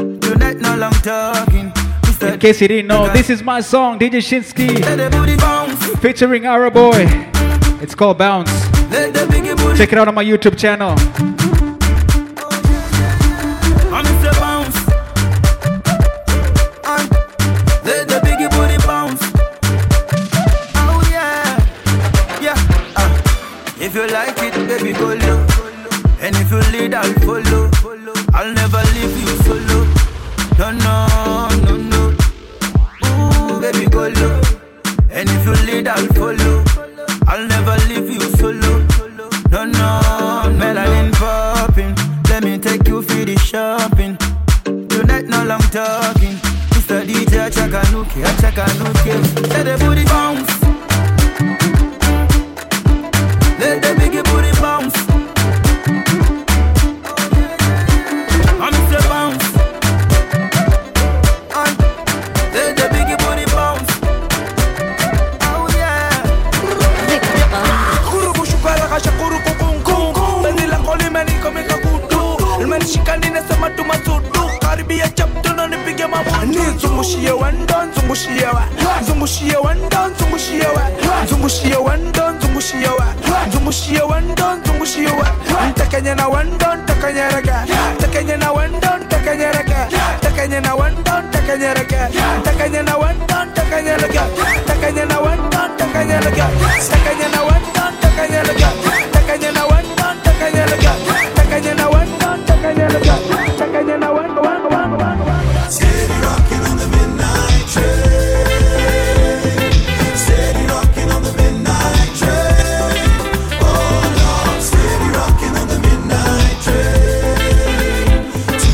I'm talking. In case you didn't know, this is my song, DJ Shinsky, featuring Ara Boy. It's called Bounce. Check it out on my YouTube channel. I'm Mr. Bounce. Let the biggie booty bounce. Oh yeah, yeah. If you like it, baby, go low. And if you lead, I'll follow. I'll never leave you solo. No, no, no, no. Ooh, baby, go low. And if you lead, I'll follow. I'll never leave you solo. No, no, melanin popping. Let me take you for the shopping. Tonight, no long talking. Mr. DJ, Achakanuke. Let the booty bounce. Let the biggie booty bounce. I'm Mr. Bounce. Let the biggie booty bounce. Oh yeah. Kuru kushukara kasha kuru kukungu. Beni la koli meni kome kakutu. Ilmeni shikani nesema tumasudu. Karibia chapto na nipige mabutu. Ni zungushie wendon, zungushie wa. Zungushie wendon, zungushie wa. Zungushie wendon, zungushie wa. Zungushie wendon, zungushie wa. Ntakenya na wendon, takenya rega. Takenya na wendon, takenya rega. Takenya na wendon, takenya rega. Takenya na wendon, takenya rega. Takenya na wendon, takenya rega. Takenya na wendon, takenya rega. Takenya na wendon, takenya rega. Takenya na wendon, takenya rega. Takenya na wendon. Steady rocking on the midnight train. Steady rocking on the midnight train. Oh Lord, steady rocking on the midnight train. To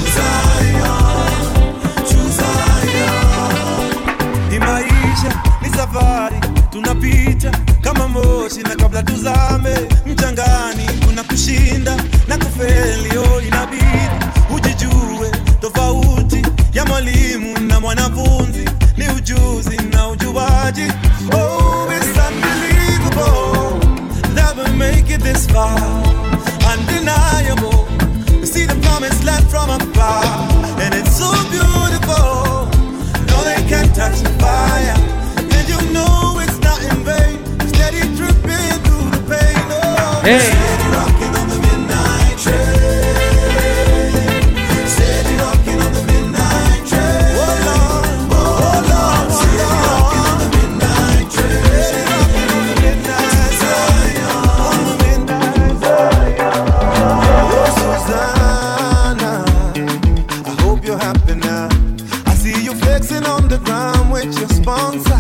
Zion. Ni maisha, ni safari, tunapita kama moshi na kabla tuzame mchangani, kuna kushinda na kufeli. Oh, inabidi ujijue tofauti ya mwalimu na mwanafunzi ni ujuzi na ujuaji. Oh, it's unbelievable that we make it this far. Undeniable, we see the promised land from afar, and it's so beautiful. No, they can't touch the fire, and you know it's not in vain. Steady dripping through the pain. Oh, hey. Steady rocking on the midnight train. Steady rocking on the midnight train. Oh Lord, oh Lord, steady rocking on the midnight train. Steady rocking on the midnight Zion, on the midnight Zion. Oh, Susanna, I hope you're happy now. I see you flexing on the ground with your sponsor.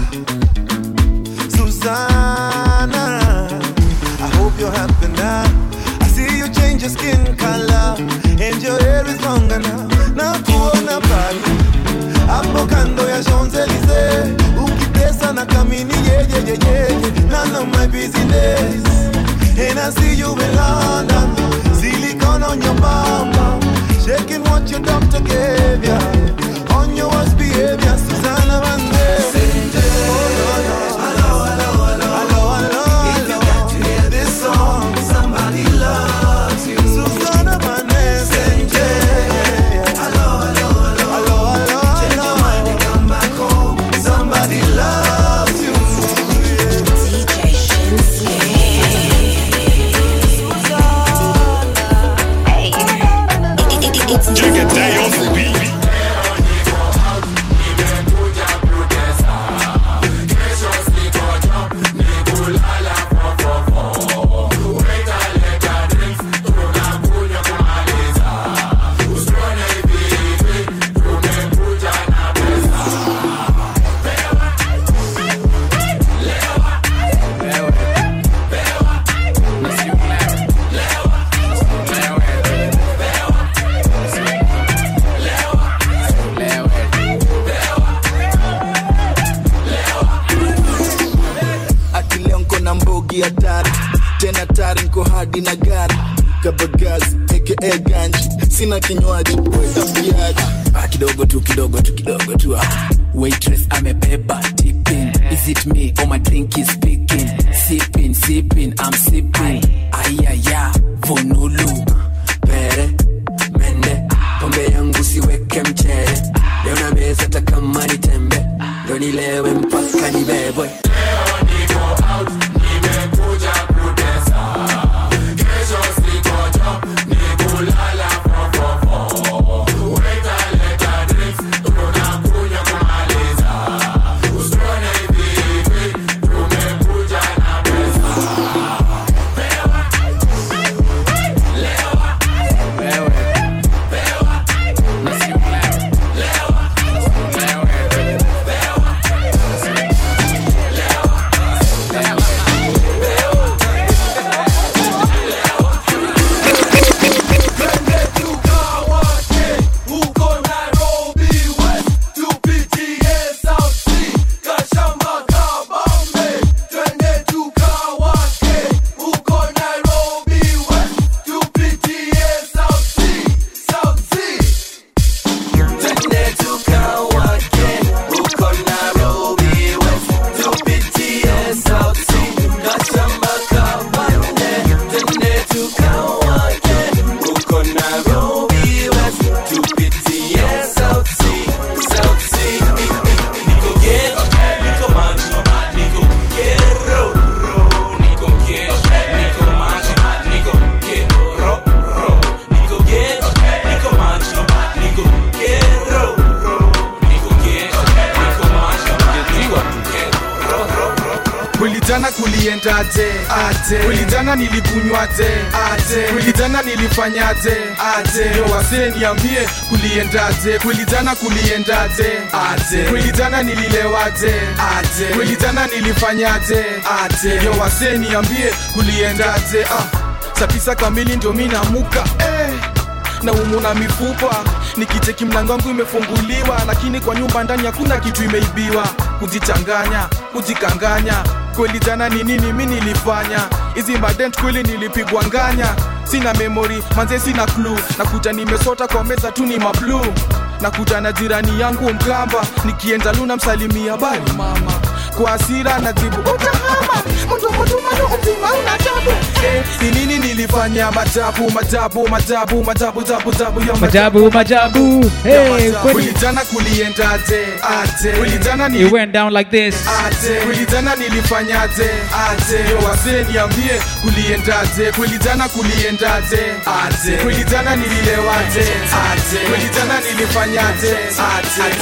Susanna, I hope you're happy now. I see you change your skin color and your hair is longer now. Na kuona bali hapo kando ya Champs-Elysees, ukitesa na kamini none of my business. And I see you in London, silicone on your bum, shaking what your doctor gave ya. On your worst behavior, Susanna Vande. Somebody loves you. Susanna Vande. Hello, hello, hello. Change your mind and come back home. Somebody loves you. DJ Shinsky. Hey. It's Jigga Day on the beat. Tena tari nko hadi na gari kabagazi aka ganji, sina kinywaji wetabiaji. Kidogo tu waitress amebeba tipping. Is it me or my drink is speaking? Sipping, I'm sipping. Ayaya, vonulu pere mende pombe yangu siweke mchere. Leo na Kweli jana kuliendaje? Aje. Kweli jana nilikunywaje? Aje. Kweli jana nilifanyaje? Aje. Yo wase niambie kuliendaje? Kweli jana kuliendaje? Aje. Kweli jana nililewaje? Aje. Kweli jana nilifanyaje? Aje. Yo wase niambie kuliendaje? Saa 9 kamili ndio mimi namuka na umuna mifupa nikicheki mlango wangu imefunguliwa, lakini kwa nyumba ndani hakuna kitu imeibiwa. Kujichanganya, kujikanganya, kweli jana ni nini mimi nilifanya? Hizi madent kweli nilipigwa nganya. Sina memory, manze sina clue. Nakuta nimesota kwa meza tu ni mablu. Nakuta na jirani yangu Mkamba, nikienda Luna msalimia bali mama. Kwa hasira najibu utahama, mtu mano utima unajabu. Ni nini nilifanya? Majabu Hey, kweli jana kuliendaje? Aje. Kweli jana it went down like this. Aje. Kweli jana nilifanyaje? Aje. Yo wase niambie kuliendaje? Kweli jana kuliendaje? Aje. Kweli jana nililewaje? Aje. Kweli jana nilifanyaje? Aje.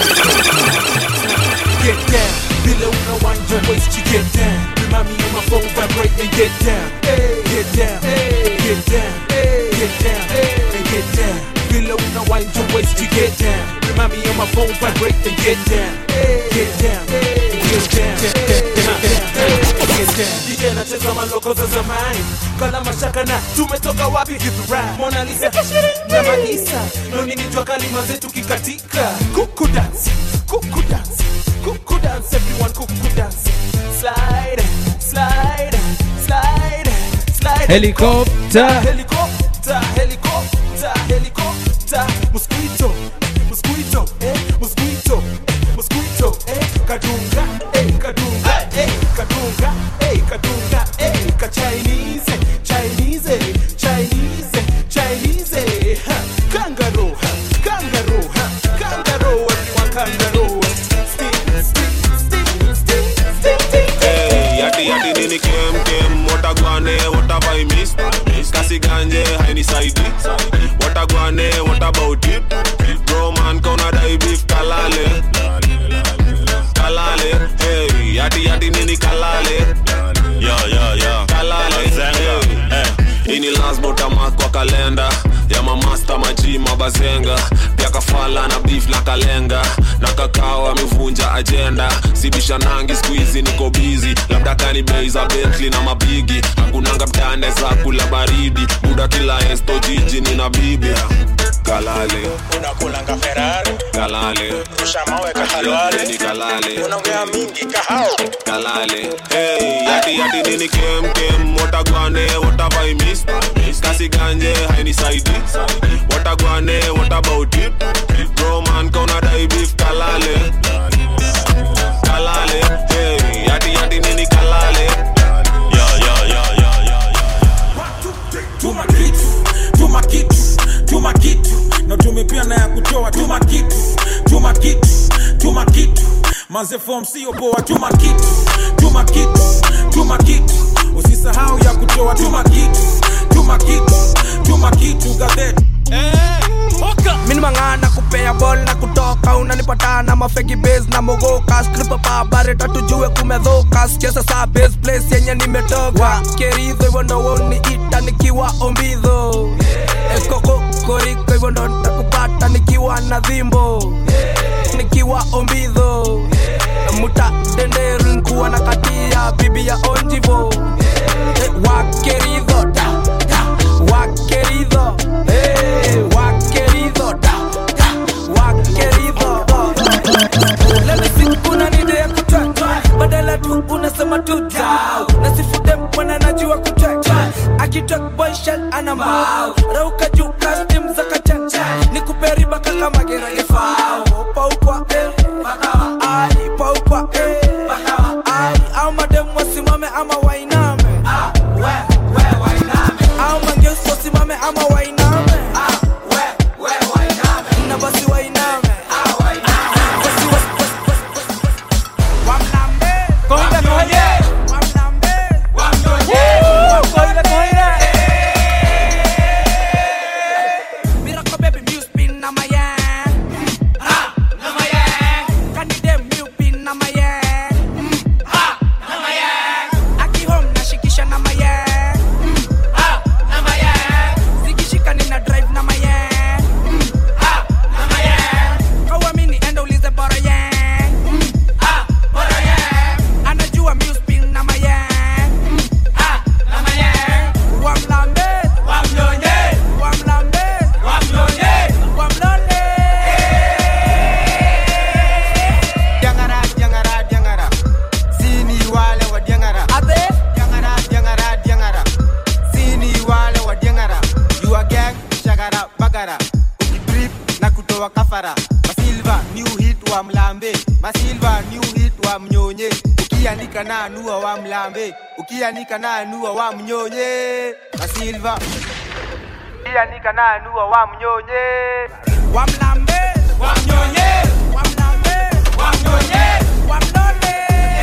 Get down, below no wind your waist, you get down. Remind me of my phone vibrate and get down. Get down, get down, get down, and get down. Below no wind your waist, you get down. Remind me of my phone vibrate and get down. Get down, get down, get down. Kijana cheza maloko za zamani, kala mashaka na tumetoka wapi? Githurai, Mona Lisa na Malisa, noni nijua kalima zetu kikatika. Kuku dance, kuku dance, kuku dance, everyone kuku dance. Slide, slide, slide, slide. Helicopter, helicopter, helicopter, helicopter. Mosquito, mosquito, mosquito, mosquito. Kadunga, kadunga, kadunga, kadunga, ka Chinese, Chinese, Chinese, Chinese. Kangaroo, kangaroo, kangaroo, everyone kangaroo. Yati nini kem watagwane whatever I miss kasi ganje haini saidi watagwane what about it bro man kona dai beef kalale kalale hey yati nini kalale yo kalale hey ini last botama kwa kalenda ya mamasta majima bazenga pia kafala na beef na kalenga na kakao amevunja agenda sibisha nangi squeezy niko busy labda kani bei za Bentley na mabigi hakunanga mtane za kula baridi muda kila esto jiji nina bibi kalale unakulanga Ferrari kalale ushamawe kahalwale ni kalale unaongea mingi kahao kalale hey yati nini kem watagwane whatever I miss kasi ganje haini saidi watagwane what about it bro man kona dai beef kalale kalale hey yati nini kalale yo tuma kitu na tumepia na ya kutoa tuma kitu manze form sio poa tuma kitu usisahau ya kutoa tuma kitu gazeti mini mangana kupea ball na kutoka unanipata na mafeki base na mogoka script pa bareta tujue kumedhoka cheza sa base place yenye nimetoka kerizo hivyo ndo woni ita nikiwa ombidho ekoko koriko hivyo ndo nitakupata nikiwa na dhimbo nikiwa ombidho muta denderu nkuwa na katia bibi ya onjivo wakerizo wakerizo wakerizo wakerizo lele sikuna nide ya kutata badala tu unasema tu down nasifude mwana najua kutata akitok boy shell ana mau rauka juu custom za kachacha nikuperiba kaka magera gefao paukwa bakawa ai paukwa bakawa ai au madem wasimame ama wainame we wainame au mangeus wasimame ama wainame we wainame na basi wainame makafara. Masilva new hit wa mlambe, Masilva new hit wa mnyonye. Ukianika na anua wa mlambe, ukianika na anua wa mnyonye. Masilva ukianika na anua wa mnyonye. Wa mlambe, wa mnyonye, wa mlambe, wa mnyonye, wa mlole.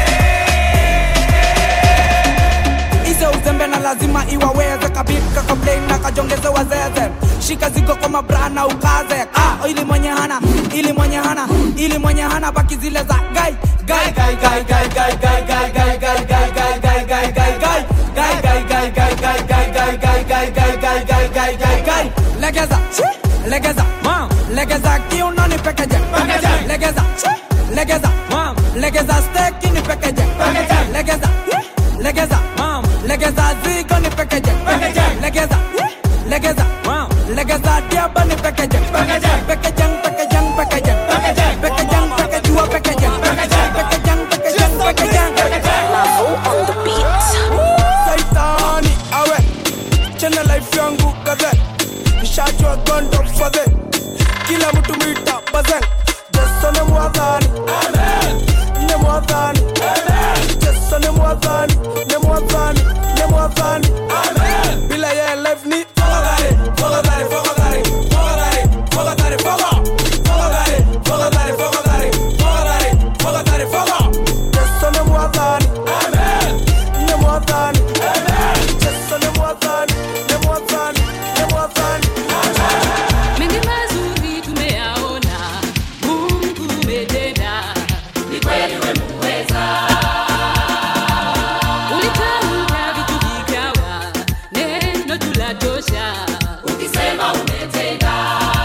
Ize uzembe na lazima iwaweze, kabika complain na kajongeze wazeze. Shika ziko kwa mabrana ukaze. Ili mwenye hana, ili mwenye hana, ili mwenye hana baki zile za gai. Gai gai gai gai gai gai gai gai gai gai gai gai gai gai gai. Gai gai gai gai gai gai gai gai gai gai gai gai gai gai gai. Legeza, legeza, mam. Legeza kiuno ni pekeje. Legeza, legeza, mam. Legeza steak ni pekeje. Legeza, legeza, mam. Legeza zigo ni pekeje. Legeza, legeza, mam. Legeza diaba ni pekeje. Pekejang, pekejang, pekejang. Pekejang, pekejua pekejang. Pekejang, pekejang, pekejang. Lavo on the beat. Saitani awe chena life yangu kaze nishajua gondo faze kila mtu mita bazen Yesu ni mwadhani amen ni mwadhani amen Yesu ni mwadhani ni mwadhani ni mwadhani amen bila ye life ni fogadare fogadare fogadare fogadare fogadare fogadare fogadare fogadare fogadare fogadare fogadare Yesu ni mwadhani amen ni mwadhani amen Yesu ni mwadhani ni mwadhani ni mwadhani mengi mazuri tumeyaona, Mungu umetenda, ni kweli wewe muweza. Ulitamka vitu vikawa, neno tulatosha, ukisema umetenda.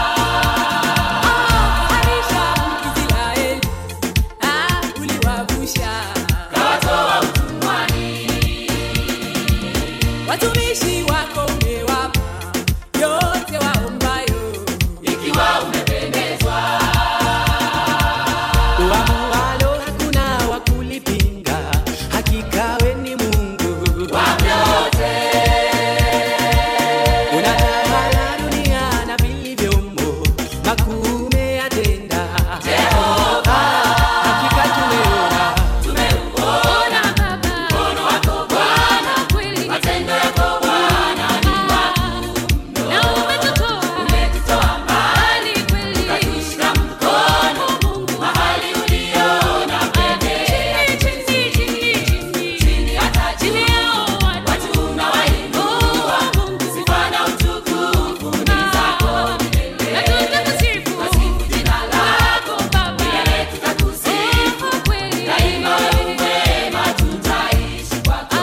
Harisha Israeli, uliwavusha, kawatoa utumwani. Watumishi wako umewapa yote waombayo, ikiwa umependezwa. Uamualo hakuna wa kulipinga, hakika we ni Mungu wa vyote. Unatawala dunia na vilivyomo, makuu umeyatenda. Jehova, hakika tumeona, tumeuona Baba, mkono wako Bwana, kweli matendo yako Bwana ni makuu. Na umetutoa mbali kweli, ukatushika mkono Mungu, mahali uliona pekee. Chini hata chini yao watu unawainua Mungu, sifa na utukufu ni zako milele. Na tutakusifu jina lako Baba, milele tutakusifu kweli. Daima wewe mwema, tutaishi kwako.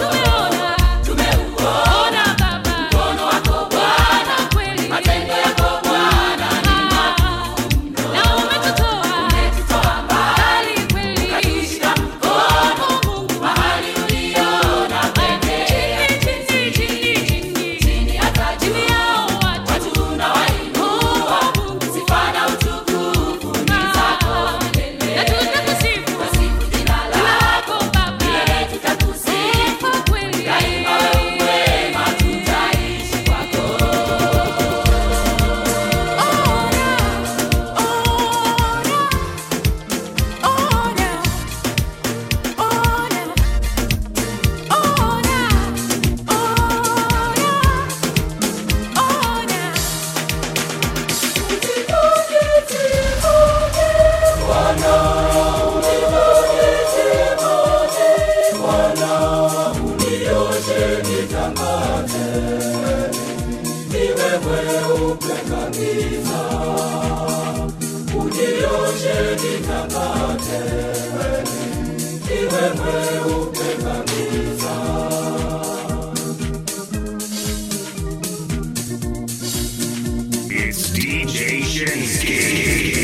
Tumeuona Baba, mkono wako Bwana, kweli matendo yako Bwana ni makuu. Na umetutoa mbali kweli, ukatushika mkono Mungu, mahali uliona pekee. Chini hata chini yao watu unawainua Mungu, sifa na utukufu ni zako milele. Na tutakusifu jina lako Baba, milele tutakusifu kweli. Daima wewe mwema, tutaishi kwako. It's DJ Shinsky.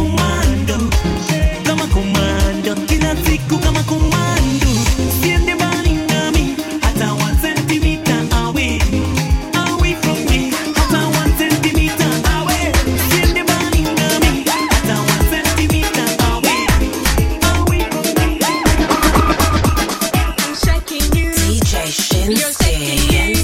komando, kama komando, kila siku kama komando. Siende mbali nami, hata 1 centimeter away, away from me, hata 1 centimeter away. Siende mbali nami, hata 1 centimeter away, away from me. I'm shaking you, DJ Shinsuke. You're shaking me.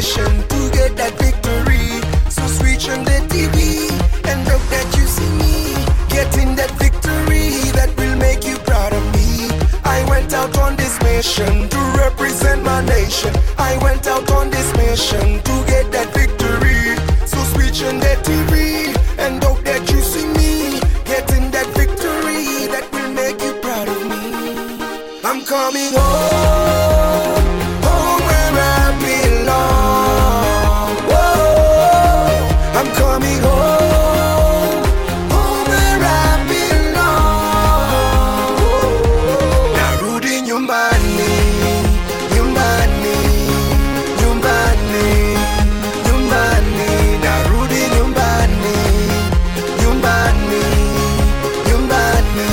nation to get that victory. So switch on the TV and hope that you see me getting that victory that will make you proud of me. I went out on this mission to represent my nation. I went out on this mission to get that victory. So switch on the TV and hope that you see me getting that victory that will make you proud of me. I'm coming home, home where I belong. Whoa, I'm coming home, home where I belong. Narudi nyumbani, nyumbani, nyumbani, nyumbani. Narudi nyumbani, nyumbani, nyumbani.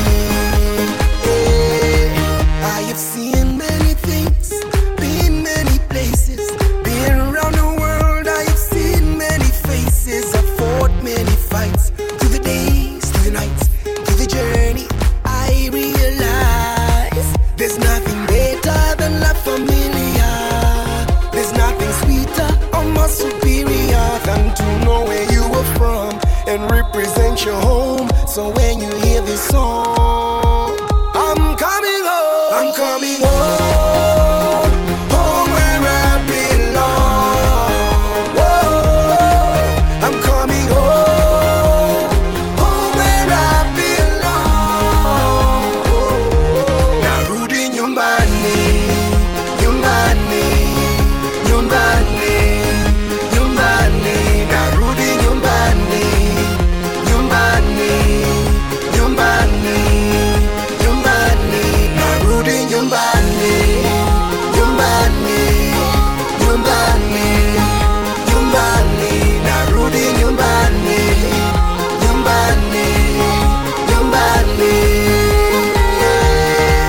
I have seen many things, been many places, been around the world. I have seen many faces. I've fought many fights, through the days, through the nights, through the journey. I realize there's nothing better than la familia. There's nothing sweeter or more superior than to know where you were from and represent your home. So when you hear this song, I'm coming home. I'm coming home, home where I belong. Whoa, I'm coming home, home where I belong. Narudi nyumbani, nyumbani, nyumbani, nyumbani. Narudi nyumbani, nyumbani, nyumbani, nyumbani. Narudi nyumbani, nyumbani, nyumbani, nyumbani. Narudi nyumbani, nyumbani, nyumbani.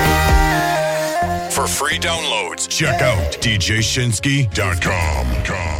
For free downloads, check out djshinsky.com.